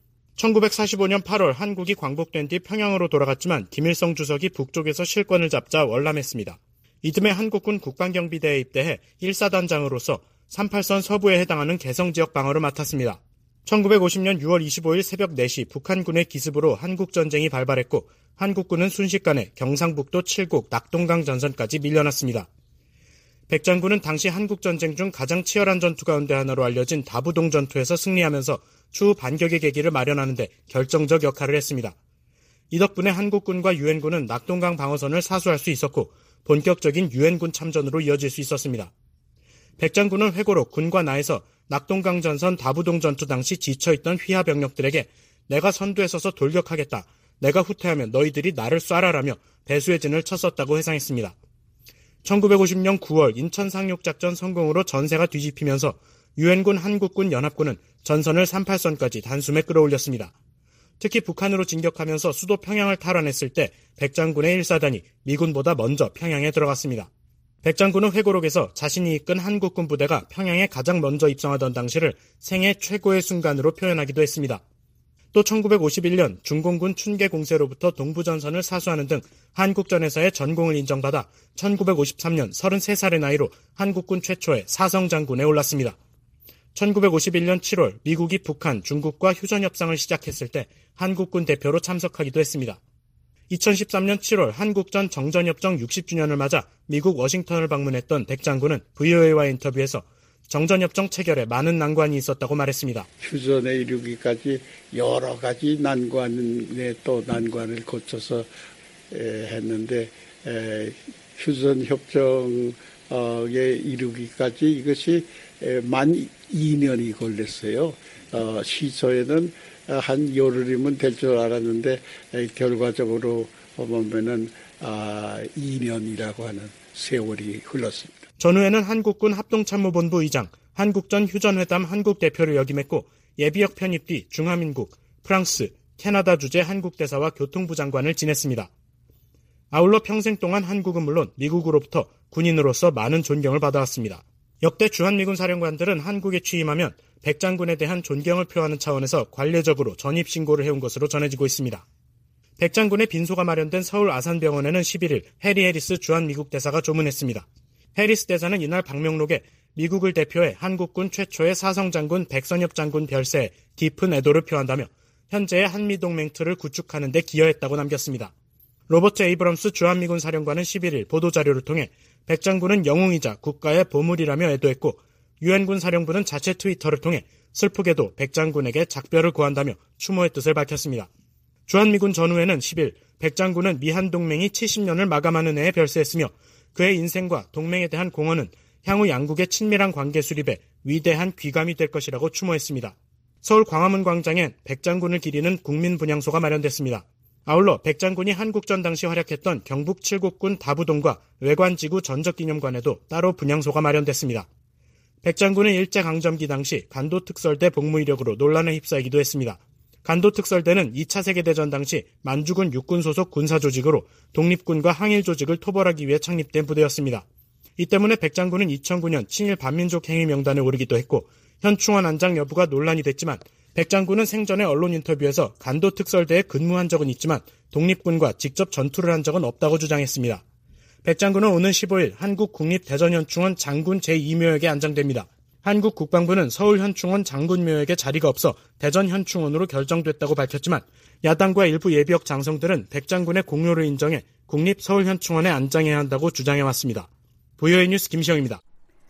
천구백사십오년 팔월 한국이 광복된 뒤 평양으로 돌아갔지만 김일성 주석이 북쪽에서 실권을 잡자 월남했습니다. 이듬해 한국군 국방경비대에 입대해 일사단장으로서 삼팔선 서부에 해당하는 개성지역 방어를 맡았습니다. 천구백오십년 유월 이십오일 새벽 네시 북한군의 기습으로 한국전쟁이 발발했고 한국군은 순식간에 경상북도 칠곡 낙동강 전선까지 밀려났습니다. 백 장군은 당시 한국전쟁 중 가장 치열한 전투 가운데 하나로 알려진 다부동 전투에서 승리하면서 추후 반격의 계기를 마련하는 데 결정적 역할을 했습니다. 이 덕분에 한국군과 유엔군은 낙동강 방어선을 사수할 수 있었고 본격적인 유엔군 참전으로 이어질 수 있었습니다. 백 장군은 회고록 군과 나에서 낙동강 전선 다부동 전투 당시 지쳐있던 휘하 병력들에게 내가 선두에 서서 돌격하겠다. 내가 후퇴하면 너희들이 나를 쏴라라며 배수의 진을 쳤었다고 회상했습니다. 천구백오십 년 구월 인천 상륙작전 성공으로 전세가 뒤집히면서 유엔군, 한국군, 연합군은 전선을 삼십팔 선까지 단숨에 끌어올렸습니다. 특히 북한으로 진격하면서 수도 평양을 탈환했을 때 백 장군의 일 사단이 미군보다 먼저 평양에 들어갔습니다. 백 장군은 회고록에서 자신이 이끈 한국군 부대가 평양에 가장 먼저 입성하던 당시를 생애 최고의 순간으로 표현하기도 했습니다. 또 천구백오십일 년 중공군 춘계 공세로부터 동부전선을 사수하는 등 한국전에서의 전공을 인정받아 천구백오십삼 년 서른세 살의 나이로 한국군 최초의 사성장군에 올랐습니다. 천구백오십일 년 칠월 미국이 북한, 중국과 휴전협상을 시작했을 때 한국군 대표로 참석하기도 했습니다. 이천십삼 년 칠월 한국전 정전협정 육십 주년을 맞아 미국 워싱턴을 방문했던 백 장군은 브이오에이와의 인터뷰에서 정전협정 체결에 많은 난관이 있었다고 말했습니다. 휴전에 이르기까지 여러 가지 난관에 또 난관을 거쳐서 했는데 휴전협정에 이르기까지 이것이 만 이 년이 걸렸어요. 시초에는 한 열흘이면 될 줄 알았는데 결과적으로 보면은 이 년이라고 하는 세월이 흘렀습니다. 전후에는 한국군 합동참모본부 의장, 한국전 휴전회담 한국대표를 역임했고 예비역 편입 뒤 중화민국, 프랑스, 캐나다 주재 한국대사와 교통부 장관을 지냈습니다. 아울러 평생 동안 한국은 물론 미국으로부터 군인으로서 많은 존경을 받아왔습니다. 역대 주한미군 사령관들은 한국에 취임하면 백 장군에 대한 존경을 표하는 차원에서 관례적으로 전입신고를 해온 것으로 전해지고 있습니다. 백 장군의 빈소가 마련된 서울 아산병원에는 십일 일 해리 해리스 주한미국 대사가 조문했습니다. 해리스 대사는 이날 방명록에 미국을 대표해 한국군 최초의 사성장군 백선엽 장군 별세에 깊은 애도를 표한다며 현재의 한미동맹 틀을 구축하는 데 기여했다고 남겼습니다. 로버트 에이브럼스 주한미군 사령관은 십일 일 보도자료를 통해 백 장군은 영웅이자 국가의 보물이라며 애도했고 유엔군 사령부는 자체 트위터를 통해 슬프게도 백 장군에게 작별을 고한다며 추모의 뜻을 밝혔습니다. 주한미군 전후에는 십일 백 장군은 미한동맹이 칠십 년을 마감하는 해에 별세했으며 그의 인생과 동맹에 대한 공헌은 향후 양국의 친밀한 관계 수립에 위대한 귀감이 될 것이라고 추모했습니다. 서울 광화문 광장엔 백 장군을 기리는 국민분향소가 마련됐습니다. 아울러 백 장군이 한국전 당시 활약했던 경북 칠곡군 다부동과 외관지구 전적기념관에도 따로 분향소가 마련됐습니다. 백 장군은 일제강점기 당시 간도특설대 복무 이력으로 논란에 휩싸이기도 했습니다. 간도특설대는 이 차 세계대전 당시 만주군 육군 소속 군사조직으로 독립군과 항일조직을 토벌하기 위해 창립된 부대였습니다. 이 때문에 백 장군은 이천구 년 친일 반민족 행위 명단에 오르기도 했고 현 충원 안장 여부가 논란이 됐지만 백 장군은 생전에 언론 인터뷰에서 간도특설대에 근무한 적은 있지만 독립군과 직접 전투를 한 적은 없다고 주장했습니다. 백 장군은 오는 십오 일 한국 국립대전현충원 장군 제이 묘역에 안장됩니다. 한국 국방부는 서울현충원 장군묘역에 자리가 없어 대전현충원으로 결정됐다고 밝혔지만 야당과 일부 예비역 장성들은 백 장군의 공로를 인정해 국립서울현충원에 안장해야 한다고 주장해왔습니다. 브이오에이 뉴스 김시영입니다.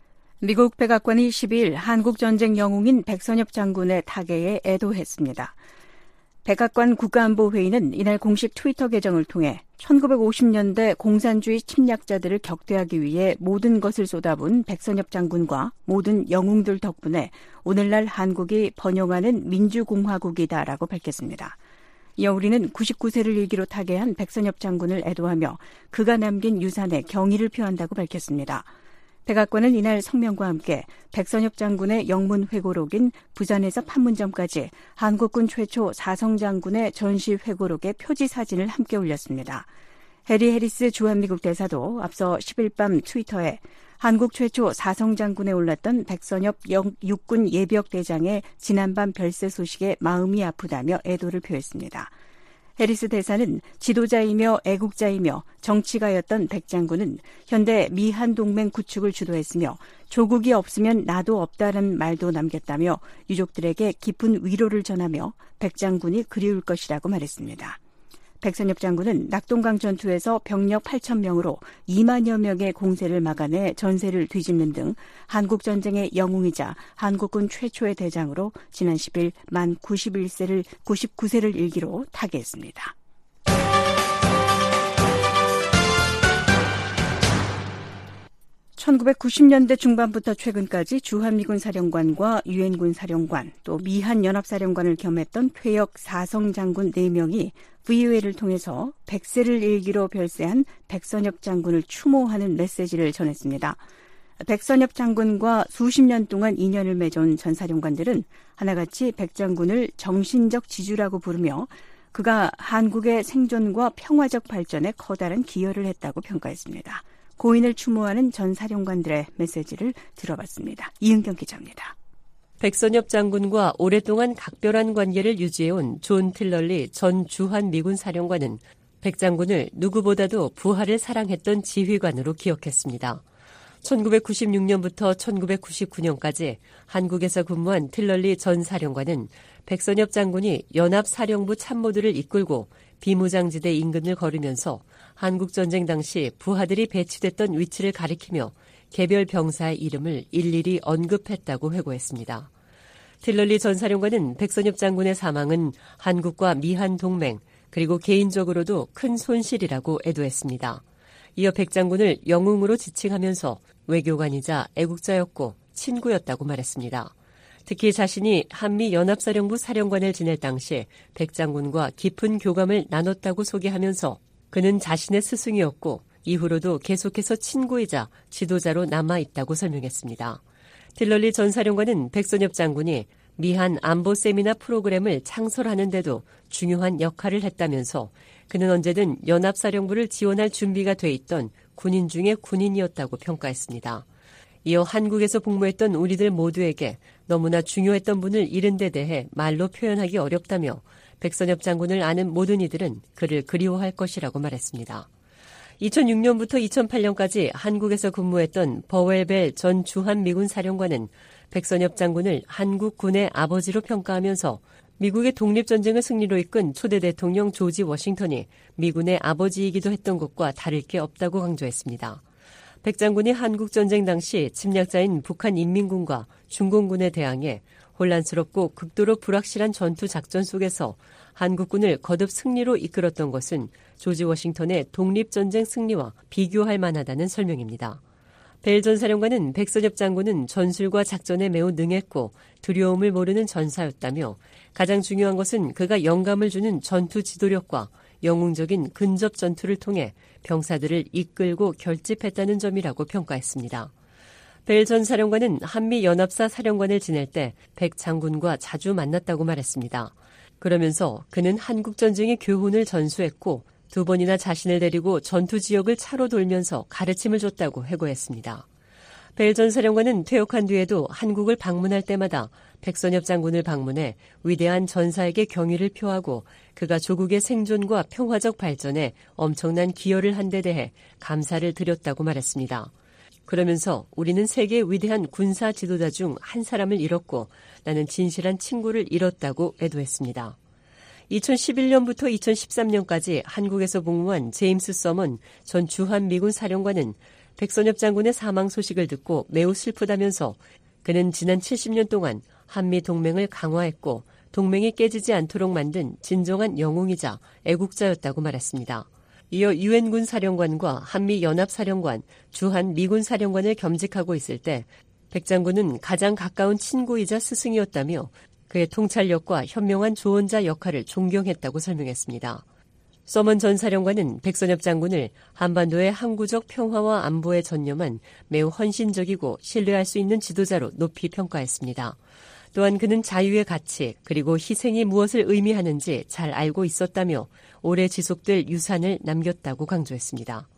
미국 백악관이 십이 일 한국전쟁 영웅인 백선엽 장군의 타계에 애도했습니다. 백악관 국가안보회의는 이날 공식 트위터 계정을 통해 천구백오십 년대 공산주의 침략자들을 격퇴하기 위해 모든 것을 쏟아부은 백선엽 장군과 모든 영웅들 덕분에 오늘날 한국이 번영하는 민주공화국이다라고 밝혔습니다. 이어 우리는 구십구 세를 일기로 타계한 백선엽 장군을 애도하며 그가 남긴 유산에 경의를 표한다고 밝혔습니다. 백악관은 이날 성명과 함께 백선엽 장군의 영문 회고록인 부산에서 판문점까지 한국군 최초 사성장군의 전시 회고록의 표지 사진을 함께 올렸습니다. 해리 해리스 주한미국 대사도 앞서 십 일 밤 트위터에 한국 최초 사성장군에 올랐던 백선엽 육군 예비역 대장의 지난밤 별세 소식에 마음이 아프다며 애도를 표했습니다. 해리스 대사는 지도자이며 애국자이며 정치가였던 백 장군은 현대 미한 동맹 구축을 주도했으며 조국이 없으면 나도 없다는 말도 남겼다며 유족들에게 깊은 위로를 전하며 백 장군이 그리울 것이라고 말했습니다. 백선엽 장군은 낙동강 전투에서 병력 팔천 명으로 이만여 명의 공세를 막아내 전세를 뒤집는 등 한국전쟁의 영웅이자 한국군 최초의 대장으로 지난 십 일 만 구십일 세를, 구십구 세를 일기로 타계했습니다. 천구백구십 년대 중반부터 최근까지 주한미군 사령관과 유엔군 사령관 또 미한 연합사령관을 겸했던 퇴역 사성 장군 네 명이 브이오에이를 통해서 백세를 일기로 별세한 백선엽 장군을 추모하는 메시지를 전했습니다. 백선엽 장군과 수십 년 동안 인연을 맺은 전 사령관들은 하나같이 백 장군을 정신적 지주라고 부르며 그가 한국의 생존과 평화적 발전에 커다란 기여를 했다고 평가했습니다. 고인을 추모하는 전 사령관들의 메시지를 들어봤습니다. 이은경 기자입니다. 백선엽 장군과 오랫동안 각별한 관계를 유지해온 존 틸럴리 전 주한미군 사령관은 백 장군을 누구보다도 부하를 사랑했던 지휘관으로 기억했습니다. 천구백구십육 년부터 천구백구십구 년까지 한국에서 근무한 틸럴리 전 사령관은 백선엽 장군이 연합사령부 참모들을 이끌고 비무장지대 인근을 걸으면서 한국전쟁 당시 부하들이 배치됐던 위치를 가리키며 개별 병사의 이름을 일일이 언급했다고 회고했습니다. 틸럴리 전 사령관은 백선엽 장군의 사망은 한국과 미한 동맹 그리고 개인적으로도 큰 손실이라고 애도했습니다. 이어 백 장군을 영웅으로 지칭하면서 외교관이자 애국자였고 친구였다고 말했습니다. 특히 자신이 한미연합사령부 사령관을 지낼 당시 백 장군과 깊은 교감을 나눴다고 소개하면서 그는 자신의 스승이었고 이후로도 계속해서 친구이자 지도자로 남아있다고 설명했습니다. 틸럴리 전 사령관은 백선엽 장군이 미한 안보 세미나 프로그램을 창설하는 데도 중요한 역할을 했다면서 그는 언제든 연합사령부를 지원할 준비가 돼 있던 군인 중의 군인이었다고 평가했습니다. 이어 한국에서 복무했던 우리들 모두에게 너무나 중요했던 분을 잃은 데 대해 말로 표현하기 어렵다며 백선엽 장군을 아는 모든 이들은 그를 그리워할 것이라고 말했습니다. 이천육 년부터 이천팔 년까지 한국에서 근무했던 버웰벨 전 주한미군 사령관은 백선엽 장군을 한국군의 아버지로 평가하면서 미국의 독립전쟁을 승리로 이끈 초대 대통령 조지 워싱턴이 미군의 아버지이기도 했던 것과 다를 게 없다고 강조했습니다. 백 장군이 한국전쟁 당시 침략자인 북한 인민군과 중공군에 대항해 혼란스럽고 극도로 불확실한 전투 작전 속에서 한국군을 거듭 승리로 이끌었던 것은 조지 워싱턴의 독립전쟁 승리와 비교할 만하다는 설명입니다. 벨 전 사령관은 백선엽 장군은 전술과 작전에 매우 능했고 두려움을 모르는 전사였다며 가장 중요한 것은 그가 영감을 주는 전투 지도력과 영웅적인 근접 전투를 통해 병사들을 이끌고 결집했다는 점이라고 평가했습니다. 벨 전 사령관은 한미연합사 사령관을 지낼 때 백 장군과 자주 만났다고 말했습니다. 그러면서 그는 한국전쟁의 교훈을 전수했고 두 번이나 자신을 데리고 전투 지역을 차로 돌면서 가르침을 줬다고 회고했습니다. 벨 전 사령관은 퇴역한 뒤에도 한국을 방문할 때마다 백선엽 장군을 방문해 위대한 전사에게 경의를 표하고 그가 조국의 생존과 평화적 발전에 엄청난 기여를 한 데 대해 감사를 드렸다고 말했습니다. 그러면서 우리는 세계의 위대한 군사 지도자 중 한 사람을 잃었고 나는 진실한 친구를 잃었다고 애도했습니다. 이천십일 년부터 이천십삼 년까지 한국에서 복무한 제임스 서먼 전 주한미군 사령관은 백선엽 장군의 사망 소식을 듣고 매우 슬프다면서 그는 지난 칠십 년 동안 한미 동맹을 강화했고 동맹이 깨지지 않도록 만든 진정한 영웅이자 애국자였다고 말했습니다. 이어 유엔군 사령관과 한미연합사령관, 주한미군 사령관을 겸직하고 있을 때 백 장군은 가장 가까운 친구이자 스승이었다며 그의 통찰력과 현명한 조언자 역할을 존경했다고 설명했습니다. 서먼 전 사령관은 백선엽 장군을 한반도의 항구적 평화와 안보에 전념한 매우 헌신적이고 신뢰할 수 있는 지도자로 높이 평가했습니다. 또한 그는 자유의 가치 그리고 희생이 무엇을 의미하는지 잘 알고 있었다며 오래 지속될 유산을 남겼다고 강조했습니다.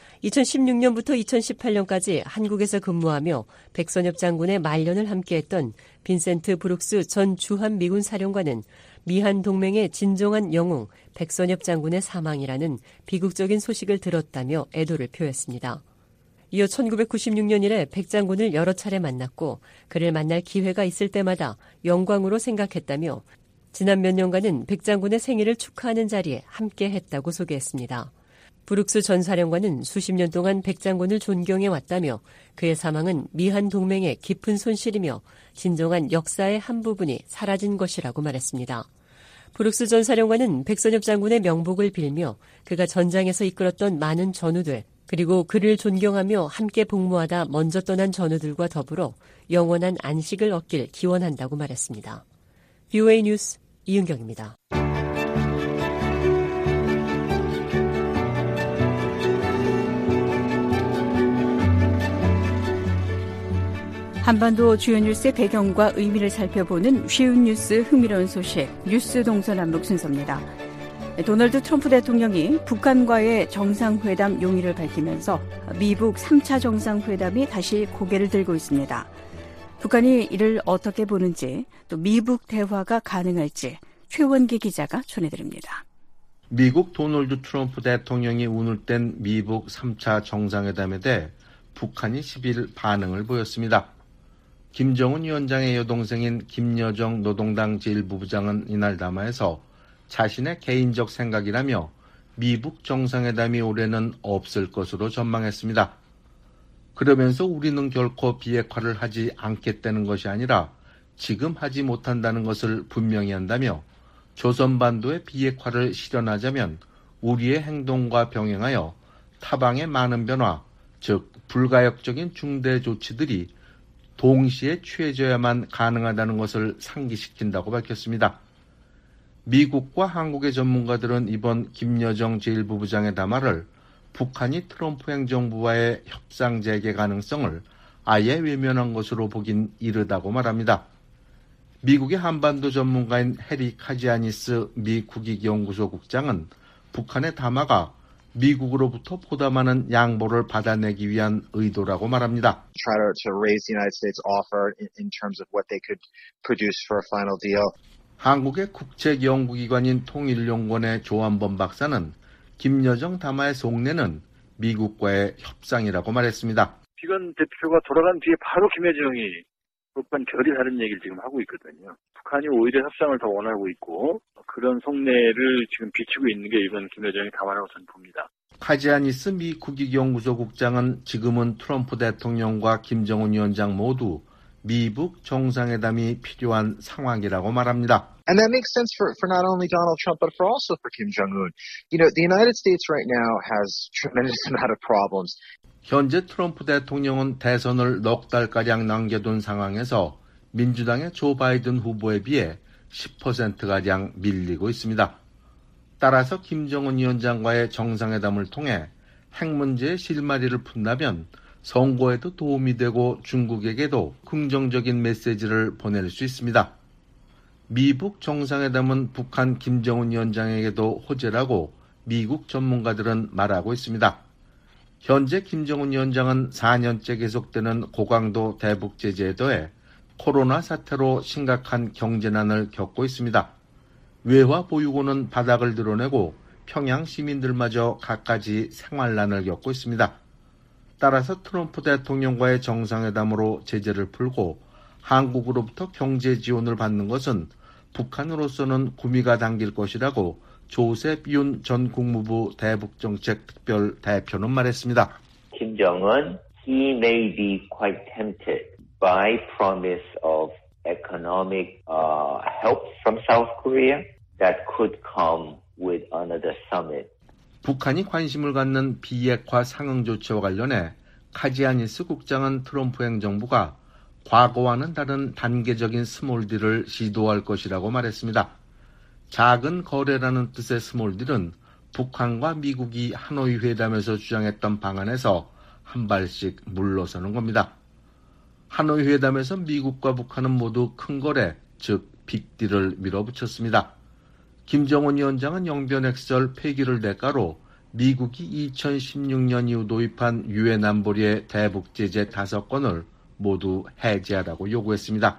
이천십육 년부터 이천십팔 년까지 한국에서 근무하며 백선엽 장군의 말년을 함께했던 빈센트 브룩스 전 주한미군 사령관은 미한 동맹의 진정한 영웅 백선엽 장군의 사망이라는 비극적인 소식을 들었다며 애도를 표했습니다. 이어 천구백구십육 년 이래 백 장군을 여러 차례 만났고 그를 만날 기회가 있을 때마다 영광으로 생각했다며 지난 몇 년간은 백 장군의 생일을 축하하는 자리에 함께했다고 소개했습니다. 브룩스 전 사령관은 수십 년 동안 백 장군을 존경해왔다며 그의 사망은 미한 동맹의 깊은 손실이며 진정한 역사의 한 부분이 사라진 것이라고 말했습니다. 브룩스 전 사령관은 백선엽 장군의 명복을 빌며 그가 전장에서 이끌었던 많은 전우들 그리고 그를 존경하며 함께 복무하다 먼저 떠난 전우들과 더불어 영원한 안식을 얻길 기원한다고 말했습니다. 비오에이 뉴스 이은경입니다. 한반도 주요 뉴스의 배경과 의미를 살펴보는 쉬운 뉴스 흥미로운 소식 뉴스 동서남북 순서입니다. 도널드 트럼프 대통령이 북한과의 정상회담 용의를 밝히면서 미북 삼 차 정상회담이 다시 고개를 들고 있습니다. 북한이 이를 어떻게 보는지 또 미북 대화가 가능할지 최원기 기자가 전해드립니다. 미국 도널드 트럼프 대통령이 운을 뗀 미북 삼 차 정상회담에 대해 북한이 십일 반응을 보였습니다. 김정은 위원장의 여동생인 김여정 노동당 제일 부부장은 이날 담화에서 자신의 개인적 생각이라며 미북 정상회담이 올해는 없을 것으로 전망했습니다. 그러면서 우리는 결코 비핵화를 하지 않겠다는 것이 아니라 지금 하지 못한다는 것을 분명히 한다며 조선반도의 비핵화를 실현하자면 우리의 행동과 병행하여 타방의 많은 변화, 즉 불가역적인 중대 조치들이 동시에 취해져야만 가능하다는 것을 상기시킨다고 밝혔습니다. 미국과 한국의 전문가들은 이번 김여정 제일 부부장의 담화를 북한이 트럼프 행정부와의 협상 재개 가능성을 아예 외면한 것으로 보긴 이르다고 말합니다. 미국의 한반도 전문가인 해리 카지아니스 미 국익연구소 국장은 북한의 담화가 미국으로부터 보다 많은 양보를 받아내기 위한 의도라고 말합니다. Try to, to raise the United States offer in, in terms of what they could produce for a final deal. 한국의 국책연구기관인 통일연구원의 조한범 박사는 김여정 담화의 속내는 미국과의 협상이라고 말했습니다. 비건 대표가 돌아간 뒤에 바로 김여정이 북한 결이 다른 얘기를 지금 하고 있거든요. 북한이 오히려 협상을 더 원하고 있고 그런 속내를 지금 비추고 있는 게 이번 김여정의 담화라고 저는 봅니다. 카지아니스 미 국익연구소 국장은 지금은 트럼프 대통령과 김정은 위원장 모두 미북 정상회담이 필요한 상황이라고 말합니다. And that makes sense for, for not only Donald Trump, but for also for Kim Jong-un. You know, the United States right now has tremendous amount of problems. 현재 트럼프 대통령은 대선을 넉 달가량 남겨둔 상황에서 민주당의 조 바이든 후보에 비해 십 퍼센트가량 밀리고 있습니다. 따라서 김정은 위원장과의 정상회담을 통해 핵 문제의 실마리를 푼다면 선거에도 도움이 되고 중국에게도 긍정적인 메시지를 보낼 수 있습니다. 미북 정상회담은 북한 김정은 위원장에게도 호재라고 미국 전문가들은 말하고 있습니다. 현재 김정은 위원장은 사 년째 계속되는 고강도 대북 제재에 더해 코로나 사태로 심각한 경제난을 겪고 있습니다. 외화 보유고는 바닥을 드러내고 평양 시민들마저 갖가지 생활난을 겪고 있습니다. 따라서 트럼프 대통령과의 정상회담으로 제재를 풀고 한국으로부터 경제 지원을 받는 것은 북한으로서는 구미가 당길 것이라고 조셉 윤 전 국무부 대북정책 특별 대표는 말했습니다. Kim Jong-un, he may be quite tempted by promise of economic uh, help from South Korea that could come with another summit. 북한이 관심을 갖는 비핵화 상응 조치와 관련해 카지아니스 국장은 트럼프 행정부가 과거와는 다른 단계적인 스몰딜을 시도할 것이라고 말했습니다. 작은 거래라는 뜻의 스몰딜은 북한과 미국이 하노이 회담에서 주장했던 방안에서 한 발씩 물러서는 겁니다. 하노이 회담에서 미국과 북한은 모두 큰 거래, 즉 빅딜을 밀어붙였습니다. 김정은 위원장은 영변핵시설 폐기를 대가로 미국이 이천십육 년 이후 도입한 유엔 안보리의 대북 제재 다섯 건을 모두 해제하라고 요구했습니다.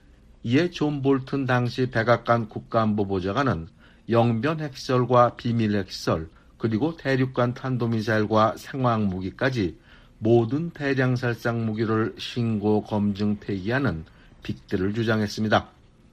이에 존 볼튼 당시 백악관 국가안보보좌관은 영변 핵시설과 비밀 핵시설 그리고 대륙간 탄도미사일과 생화학무기까지 모든 대량살상 무기를 신고 검증 폐기하는 빅딜을 주장했습니다.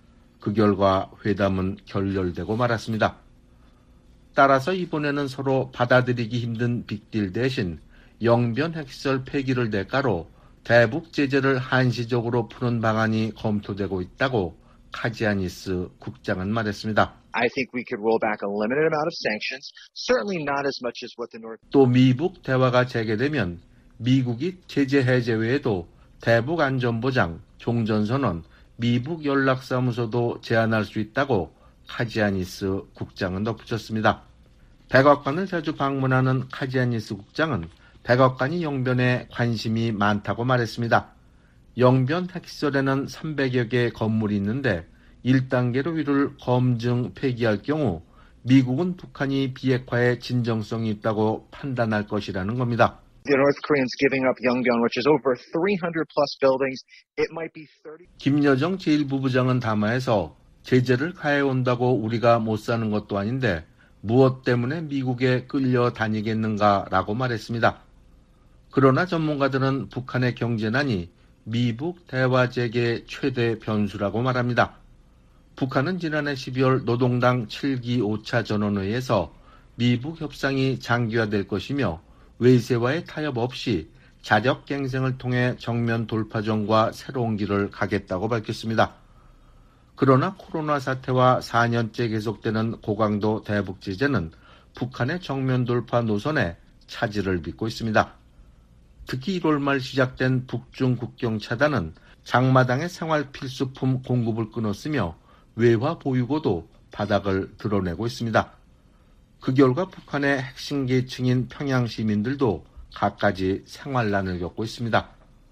그 결과 회담은 결렬되고 말았습니다. 따라서 이번에는 서로 받아들이기 힘든 빅딜 대신 영변 핵시설 폐기를 대가로 대북 제재를 한시적으로 푸는 방안이 검토되고 있다고 카지아니스 국장은 말했습니다. I think we could roll back a limited amount of sanctions, certainly not as much as what the North. 또 미북 대화가 재개되면 미국이 제재 해제 외에도 대북 안전보장, 종전선언, 미북 연락사무소도 제안할 수 있다고 카지아니스 국장은 덧붙였습니다. 백악관을 자주 방문하는 카지아니스 국장은 백악관이 영변에 관심이 많다고 말했습니다. 영변 핵시설에는 삼백여 개의 건물이 있는데 일 단계로 이를 검증 폐기할 경우 미국은 북한이 비핵화에 진정성이 있다고 판단할 것이라는 겁니다. The North Koreans giving up Yongbyon, which is over three hundred plus buildings, it might be thirty. 김여정 제일 부부장은 담화에서 제재를 가해온다고 우리가 못 사는 것도 아닌데 무엇 때문에 미국에 끌려다니겠는가라고 말했습니다. 그러나 전문가들은 북한의 경제난이 미북 대화 재개 최대 변수라고 말합니다. 북한은 지난해 십이월 노동당 칠 기 오 차 전원회의에서 미북 협상이 장기화될 것이며 외세와의 타협 없이 자력 갱생을 통해 정면 돌파전과 새로운 길을 가겠다고 밝혔습니다. 그러나 코로나 사태와 사 년째 계속되는 고강도 대북 제재는 북한의 정면 돌파 노선에 차질을 빚고 있습니다. 특히 일월 말 시작된 북중 국경 차단은 장마당의 생활 필수품 공급을 끊었으며 외화 보유고도 바닥을 드러내고 있습니다. 그 결과 북한의 핵심 계층인 평양 시민들도 갖가지 생활난을 겪고 있습니다.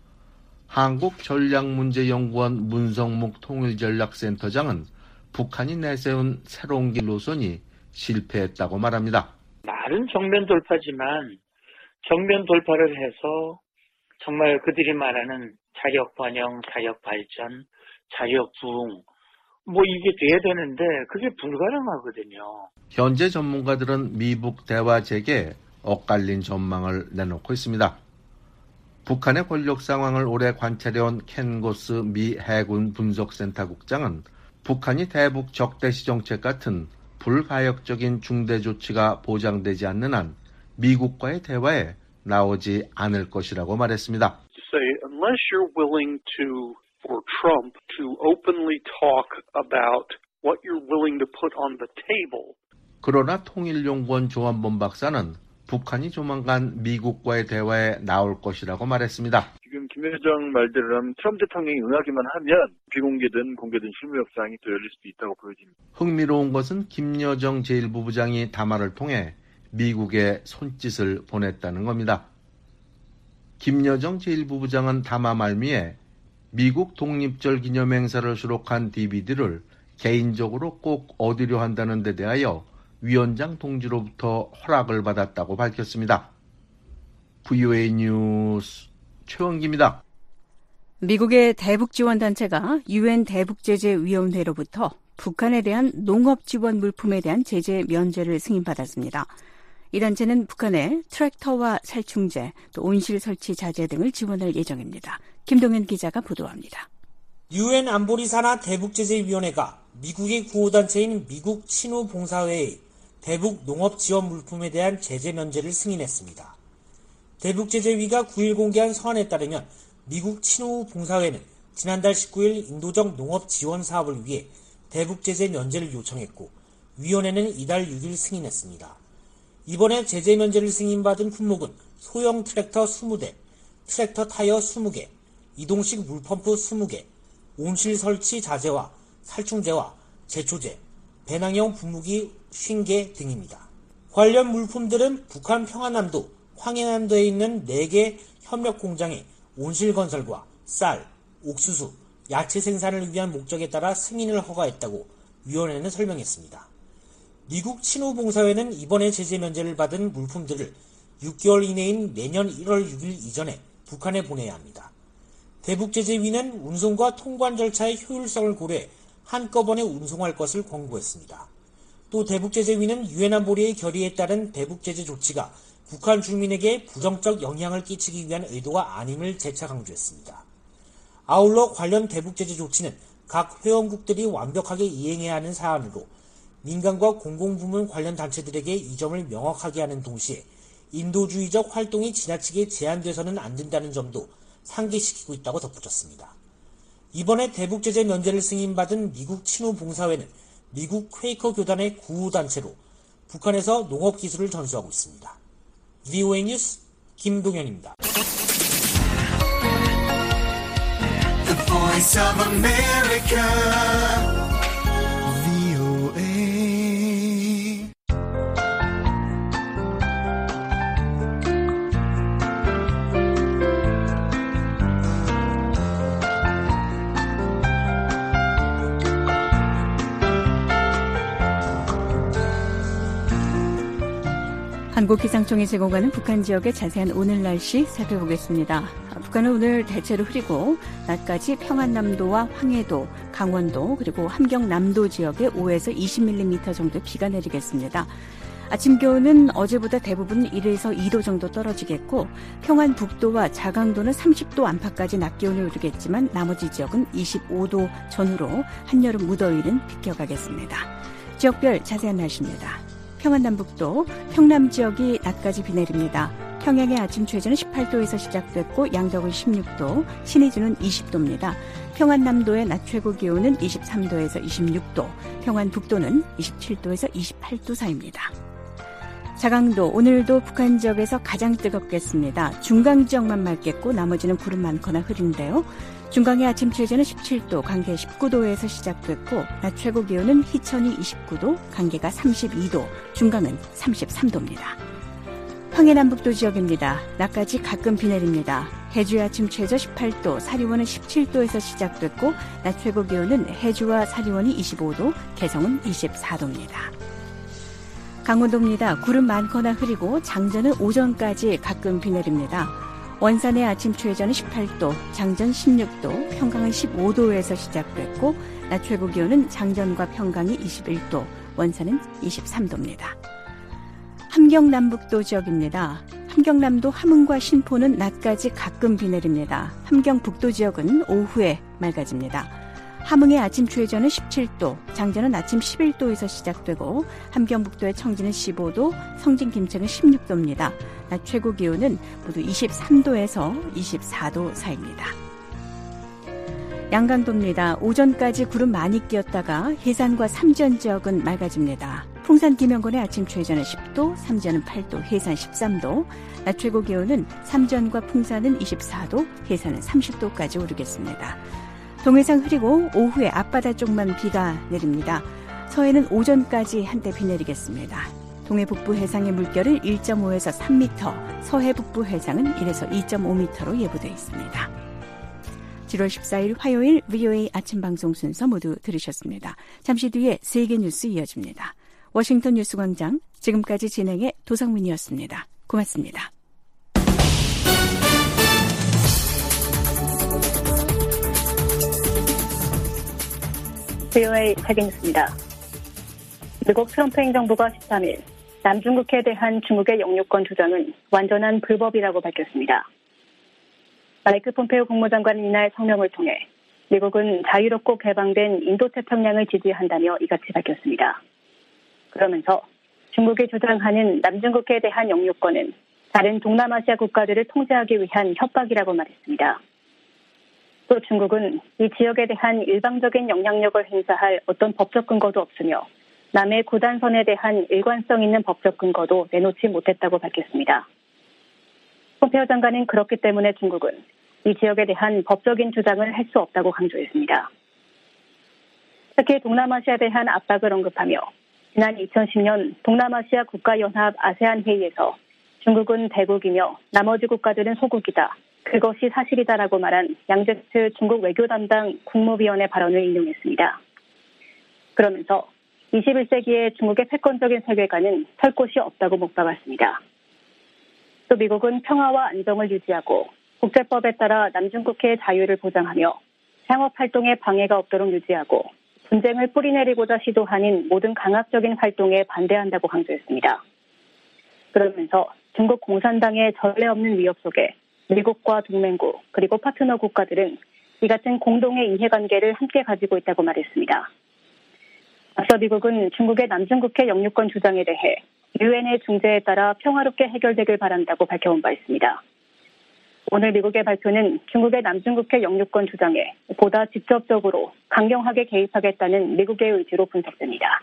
한국전략문제연구원 문성묵 통일전략센터장은 북한이 내세운 새로운 길 노선이 실패했다고 말합니다. 말은 정면 돌파지만 정면 돌파를 해서 정말 그들이 말하는 자력 번영, 자력 발전, 자력 부흥 뭐 이게 돼야 되는데 그게 불가능하거든요. 현재 전문가들은 미북 대화 재개에 엇갈린 전망을 내놓고 있습니다. 북한의 권력 상황을 오래 관찰해온 켄 고스 미 해군 분석센터 국장은 북한이 대북 적대시 정책 같은 불가역적인 중대 조치가 보장되지 않는 한 미국과의 대화에 나오지 않을 것이라고 말했습니다. Say, unless you're willing to, for Trump to openly talk about what you're willing to put on the table. 그러나 통일연구원 조한범 박사는 북한이 조만간 미국과의 대화에 나올 것이라고 말했습니다. 지금 김여정 말대로 하면 트럼프 대통령이 응하기만 하면 비공개든 공개든 실무 협상이 또 열릴 수도 있다고 보여집니다. 흥미로운 것은 김여정 제일 부부장이 담화를 통해 미국에 손짓을 보냈다는 겁니다. 김여정 제일 부부장은 담화 말미에 미국 독립절 기념행사를 수록한 디비디를 개인적으로 꼭 얻으려 한다는 데 대하여 위원장 동지로부터 허락을 받았다고 밝혔습니다. 브이오에이 뉴스 최원기입니다. 미국의 대북지원단체가 유엔 대북제재위원회로부터 북한에 대한 농업지원 물품에 대한 제재 면제를 승인받았습니다. 이 단체는 북한에 트랙터와 살충제, 또 온실 설치 자재 등을 지원할 예정입니다. 김동현 기자가 보도합니다. 유엔 안보리 산하 대북제재위원회가 미국의 구호단체인 미국 친우봉사회의 대북 농업 지원 물품에 대한 제재 면제를 승인했습니다. 대북제재위가 구 일 공개한 서한에 따르면 미국 친우봉사회는 지난달 십구 일 인도적 농업 지원 사업을 위해 대북제재 면제를 요청했고 위원회는 이달 육 일 승인했습니다. 이번에 제재 면제를 승인받은 품목은 소형 트랙터 이십 대, 트랙터 타이어 이십 개, 이동식 물펌프 이십 개, 온실 설치 자재와 살충제와 제초제, 배낭형 분무기 오십 개 등입니다. 관련 물품들은 북한 평안남도, 황해남도에 있는 네 개 협력 공장의 온실 건설과 쌀, 옥수수, 야채 생산을 위한 목적에 따라 승인을 허가했다고 위원회는 설명했습니다. 미국 친우봉사회는 이번에 제재 면제를 받은 물품들을 육 개월 이내인 내년 일월 육 일 이전에 북한에 보내야 합니다. 대북제재위는 운송과 통관 절차의 효율성을 고려해 한꺼번에 운송할 것을 권고했습니다. 또 대북제재위는 유엔 안보리의 결의에 따른 대북제재 조치가 북한 주민에게 부정적 영향을 끼치기 위한 의도가 아님을 재차 강조했습니다. 아울러 관련 대북제재 조치는 각 회원국들이 완벽하게 이행해야 하는 사안으로 민간과 공공부문 관련 단체들에게 이 점을 명확하게 하는 동시에 인도주의적 활동이 지나치게 제한돼서는 안 된다는 점도 상기시키고 있다고 덧붙였습니다. 이번에 대북 제재 면제를 승인받은 미국 친우 봉사회는 미국 퀘이커 교단의 구호단체로 북한에서 농업 기술을 전수하고 있습니다. 브이오에이 뉴스 김동현입니다. The Voice of America, 브이오에이. 한국기상청이 제공하는 북한 지역의 자세한 오늘 날씨 살펴보겠습니다. 북한은 오늘 대체로 흐리고 낮까지 평안남도와 황해도, 강원도 그리고 함경남도 지역에 오에서 이십 밀리미터 정도의 비가 내리겠습니다. 아침 기온은 어제보다 대부분 일에서 이 도 정도 떨어지겠고 평안북도와 자강도는 삼십 도 안팎까지 낮 기온이 오르겠지만 나머지 지역은 이십오 도 전후로 한여름 무더위는 비껴가겠습니다. 지역별 자세한 날씨입니다. 평안남북도, 평남 지역이 낮까지 비 내립니다. 평양의 아침 최저는 십팔 도에서 시작됐고 양덕은 십육 도, 신의주는 이십 도입니다. 평안남도의 낮 최고 기온은 이십삼 도에서 이십육 도, 평안북도는 이십칠 도에서 이십팔 도 사이입니다. 자강도, 오늘도 북한 지역에서 가장 뜨겁겠습니다. 중강 지역만 맑겠고 나머지는 구름 많거나 흐린데요. 중강의 아침 최저는 십칠 도, 강계 십구 도에서 시작됐고 낮 최고 기온은 희천이 이십구 도, 강계가 삼십이 도, 중강은 삼십삼 도입니다. 황해남북도 지역입니다. 낮까지 가끔 비 내립니다. 해주의 아침 최저 십팔 도, 사리원은 십칠 도에서 시작됐고 낮 최고 기온은 해주와 사리원이 이십오 도, 개성은 이십사 도입니다. 강원도입니다. 구름 많거나 흐리고 장전은 오전까지 가끔 비 내립니다. 원산의 아침 최저는 십팔 도, 장전 십육 도, 평강은 십오 도에서 시작됐고 낮 최고 기온은 장전과 평강이 이십일 도, 원산은 이십삼 도입니다. 함경남북도 지역입니다. 함경남도 함흥과 신포는 낮까지 가끔 비 내립니다. 함경북도 지역은 오후에 맑아집니다. 함흥의 아침 최저는 십칠 도, 장전은 아침 십일 도에서 시작되고 함경북도의 청진은 십오 도, 성진 김천은 십육 도입니다. 낮 최고 기온은 모두 이십삼 도에서 이십사 도 사이입니다. 양강도입니다. 오전까지 구름 많이 끼었다가 해산과 삼전 지역은 맑아집니다. 풍산 김영권의 아침 최저는 십 도, 삼전은 팔 도, 해산 십삼 도, 낮 최고 기온은 삼전과 풍산은 이십사 도, 해산은 삼십 도까지 오르겠습니다. 동해상 흐리고 오후에 앞바다 쪽만 비가 내립니다. 서해는 오전까지 한때 비 내리겠습니다. 동해 북부 해상의 물결은 일 점 오에서 삼 미터, 서해 북부 해상은 일에서 이 점 오 미터로 예보되어 있습니다. 칠월 십사일 화요일 브이오에이 아침 방송 순서 모두 들으셨습니다. 잠시 뒤에 세계 뉴스 이어집니다. 워싱턴 뉴스광장, 지금까지 진행의 도상민이었습니다. 고맙습니다. 브이오에이 세계뉴스입니다. 미국 트럼프 행정부가 십삼일 남중국해에 대한 중국의 영유권 주장은 완전한 불법이라고 밝혔습니다. 마이크 폼페이오 국무장관은 이날 성명을 통해 미국은 자유롭고 개방된 인도태평양을 지지한다며 이같이 밝혔습니다. 그러면서 중국이 주장하는 남중국해에 대한 영유권은 다른 동남아시아 국가들을 통제하기 위한 협박이라고 말했습니다. 또 중국은 이 지역에 대한 일방적인 영향력을 행사할 어떤 법적 근거도 없으며 남의 구단선에 대한 일관성 있는 법적 근거도 내놓지 못했다고 밝혔습니다. 폼페이오 장관은 그렇기 때문에 중국은 이 지역에 대한 법적인 주장을 할 수 없다고 강조했습니다. 특히 동남아시아에 대한 압박을 언급하며 지난 이천십 년 동남아시아 국가연합 아세안 회의에서 중국은 대국이며 나머지 국가들은 소국이다. 그것이 사실이다라고 말한 양제츠 중국 외교 담당 국무위원의 발언을 인용했습니다. 그러면서 이십일 세기의 중국의 패권적인 세계관은 설 곳이 없다고 못 박았습니다. 또 미국은 평화와 안정을 유지하고 국제법에 따라 남중국해의 자유를 보장하며 상업활동에 방해가 없도록 유지하고 분쟁을 뿌리내리고자 시도하는 모든 강압적인 활동에 반대한다고 강조했습니다. 그러면서 중국 공산당의 전례 없는 위협 속에 미국과 동맹국 그리고 파트너 국가들은 이 같은 공동의 이해관계를 함께 가지고 있다고 말했습니다. 앞서 미국은 중국의 남중국해 영유권 주장에 대해 유엔의 중재에 따라 평화롭게 해결되길 바란다고 밝혀온 바 있습니다. 오늘 미국의 발표는 중국의 남중국해 영유권 주장에 보다 직접적으로 강경하게 개입하겠다는 미국의 의지로 분석됩니다.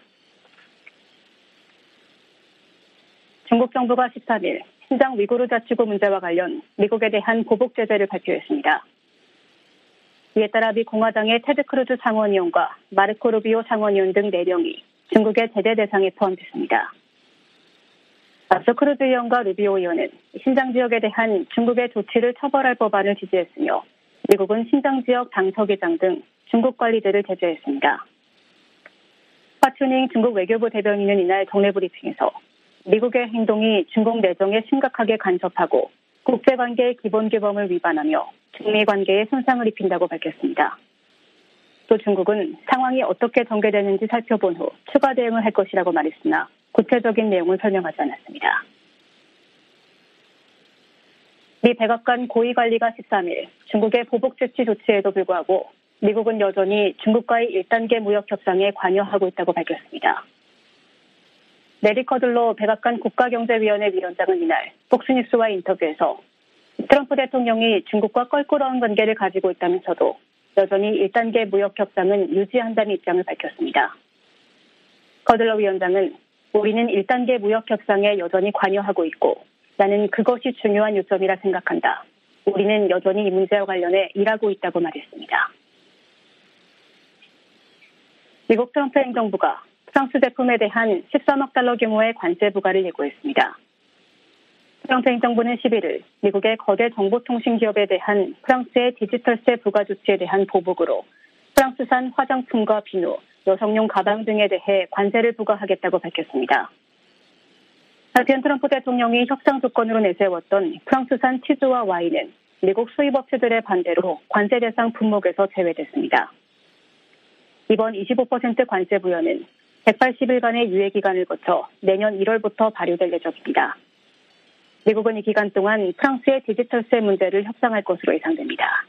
중국 정부가 십삼 일 신장 위구르 자치구 문제와 관련 미국에 대한 보복 제재를 발표했습니다. 이에 따라 미 공화당의 테드 크루즈 상원의원과 마르코 루비오 상원의원 등 네 명이 중국의 제재 대상에 포함됐습니다. 앞서 크루즈 의원과 루비오 의원은 신장 지역에 대한 중국의 조치를 처벌할 법안을 지지했으며 미국은 신장 지역 당 서기장 등 중국 관리들을 제재했습니다. 파추닝 중국 외교부 대변인은 이날 정례 브리핑에서 미국의 행동이 중국 내정에 심각하게 간섭하고 국제관계의 기본 규범을 위반하며 중미 관계에 손상을 입힌다고 밝혔습니다. 또 중국은 상황이 어떻게 전개되는지 살펴본 후 추가 대응을 할 것이라고 말했으나 구체적인 내용을 설명하지 않았습니다. 미 백악관 고위관리가 십삼 일 중국의 보복 조치 조치에도 불구하고 미국은 여전히 중국과의 일 단계 무역 협상에 관여하고 있다고 밝혔습니다. 레리 커들로 백악관 국가경제위원회 위원장은 이날 폭스뉴스와 인터뷰에서 트럼프 대통령이 중국과 껄끄러운 관계를 가지고 있다면서도 여전히 일 단계 무역 협상은 유지한다는 입장을 밝혔습니다. 커들러 위원장은 우리는 일 단계 무역 협상에 여전히 관여하고 있고 나는 그것이 중요한 요점이라 생각한다. 우리는 여전히 이 문제와 관련해 일하고 있다고 말했습니다. 미국 트럼프 행정부가 프랑스 제품에 대한 십삼억 달러 규모의 관세 부과를 예고했습니다. 트럼프 행정부는 십일 일 미국의 거대 정보통신 기업에 대한 프랑스의 디지털세 부과 조치에 대한 보복으로 프랑스산 화장품과 비누, 여성용 가방 등에 대해 관세를 부과하겠다고 밝혔습니다. 한편 트럼프 대통령이 협상 조건으로 내세웠던 프랑스산 치즈와 와인은 미국 수입업체들의 반대로 관세 대상 품목에서 제외됐습니다. 이번 이십오 퍼센트 관세 부여는 백팔십 일간의 유예 기간을 거쳐 내년 일월부터 발효될 예정입니다. 미국은 이 기간 동안 프랑스의 디지털세 문제를 협상할 것으로 예상됩니다.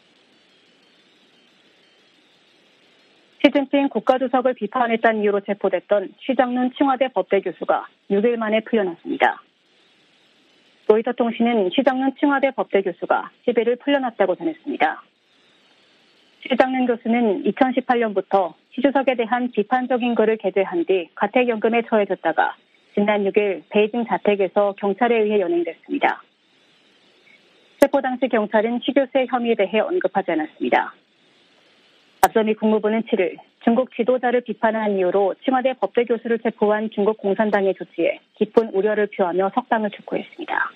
시진핑 국가주석을 비판했다는 이유로 체포됐던 시장룬 칭화대 법대 교수가 육 일 만에 풀려났습니다. 로이터 통신은 시장룬 칭화대 법대 교수가 십일 일 풀려났다고 전했습니다. 시장룬 교수는 이천십팔 년부터 시 주석에 대한 비판적인 글을 게재한 뒤 가택연금에 처해졌다가 지난 육 일 베이징 자택에서 경찰에 의해 연행됐습니다. 체포 당시 경찰은 시 교수의 혐의에 대해 언급하지 않았습니다. 앞서 미 국무부는 칠 일 중국 지도자를 비판한 이유로 칭화대 법대 교수를 체포한 중국 공산당의 조치에 깊은 우려를 표하며 석방을 촉구했습니다.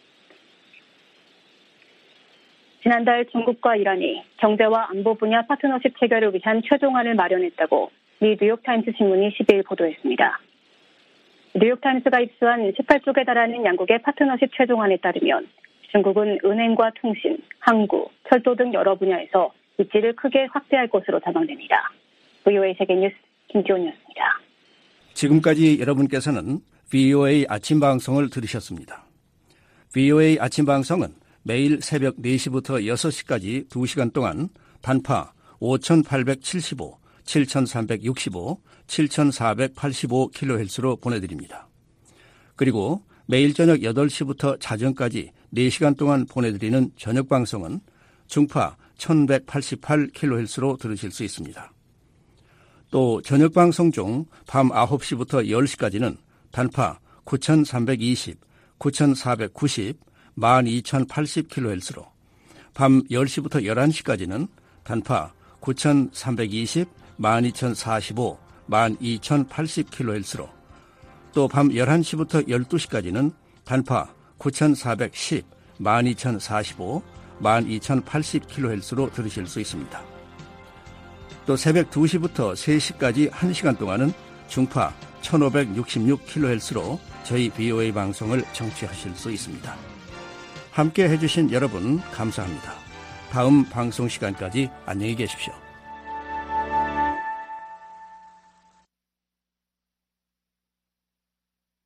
지난달 중국과 이란이 경제와 안보 분야 파트너십 체결을 위한 최종안을 마련했다고 미 뉴욕타임스 신문이 십이 일 보도했습니다. 뉴욕타임스가 입수한 십팔 쪽에 달하는 양국의 파트너십 최종안에 따르면 중국은 은행과 통신, 항구, 철도 등 여러 분야에서 입지를 크게 확대할 것으로 전망됩니다. 브이오에이 세계뉴스 김지원이었습니다. 지금까지 여러분께서는 브이오에이 아침 방송을 들으셨습니다. 브이오에이 아침 방송은 매일 새벽 네 시부터 여섯 시까지 두 시간 동안 단파 오천팔백칠십오, 칠천삼백육십오, 칠천사백팔십오 킬로헤르츠로 보내드립니다. 그리고 매일 저녁 여덟 시부터 자정까지 네 시간 동안 보내드리는 저녁 방송은 중파 천백팔십팔 킬로헤르츠로 들으실 수 있습니다. 또 저녁 방송 중 밤 아홉 시부터 열 시까지는 단파 구천삼백이십, 구천사백구십, 만 이천팔십 킬로헤르츠로, 밤 열 시부터 열한 시까지는 단파 구천삼백이십, 만 이천사십오, 만 이천팔십 킬로헤르츠로, 또 밤 열한 시부터 열두 시까지는 단파 구천사백십, 만 이천사십오, 만 이천팔십 킬로헤르츠로 들으실 수 있습니다. 또 새벽 두 시부터 세 시까지 한 시간 동안은 중파 천오백육십육 킬로헤르츠로 저희 브이오에이 방송을 청취하실 수 있습니다. 함께 해주신 여러분 감사합니다. 다음 방송 시간까지 안녕히 계십시오.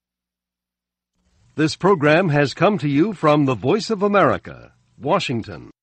This program has come to you from the Voice of America, Washington.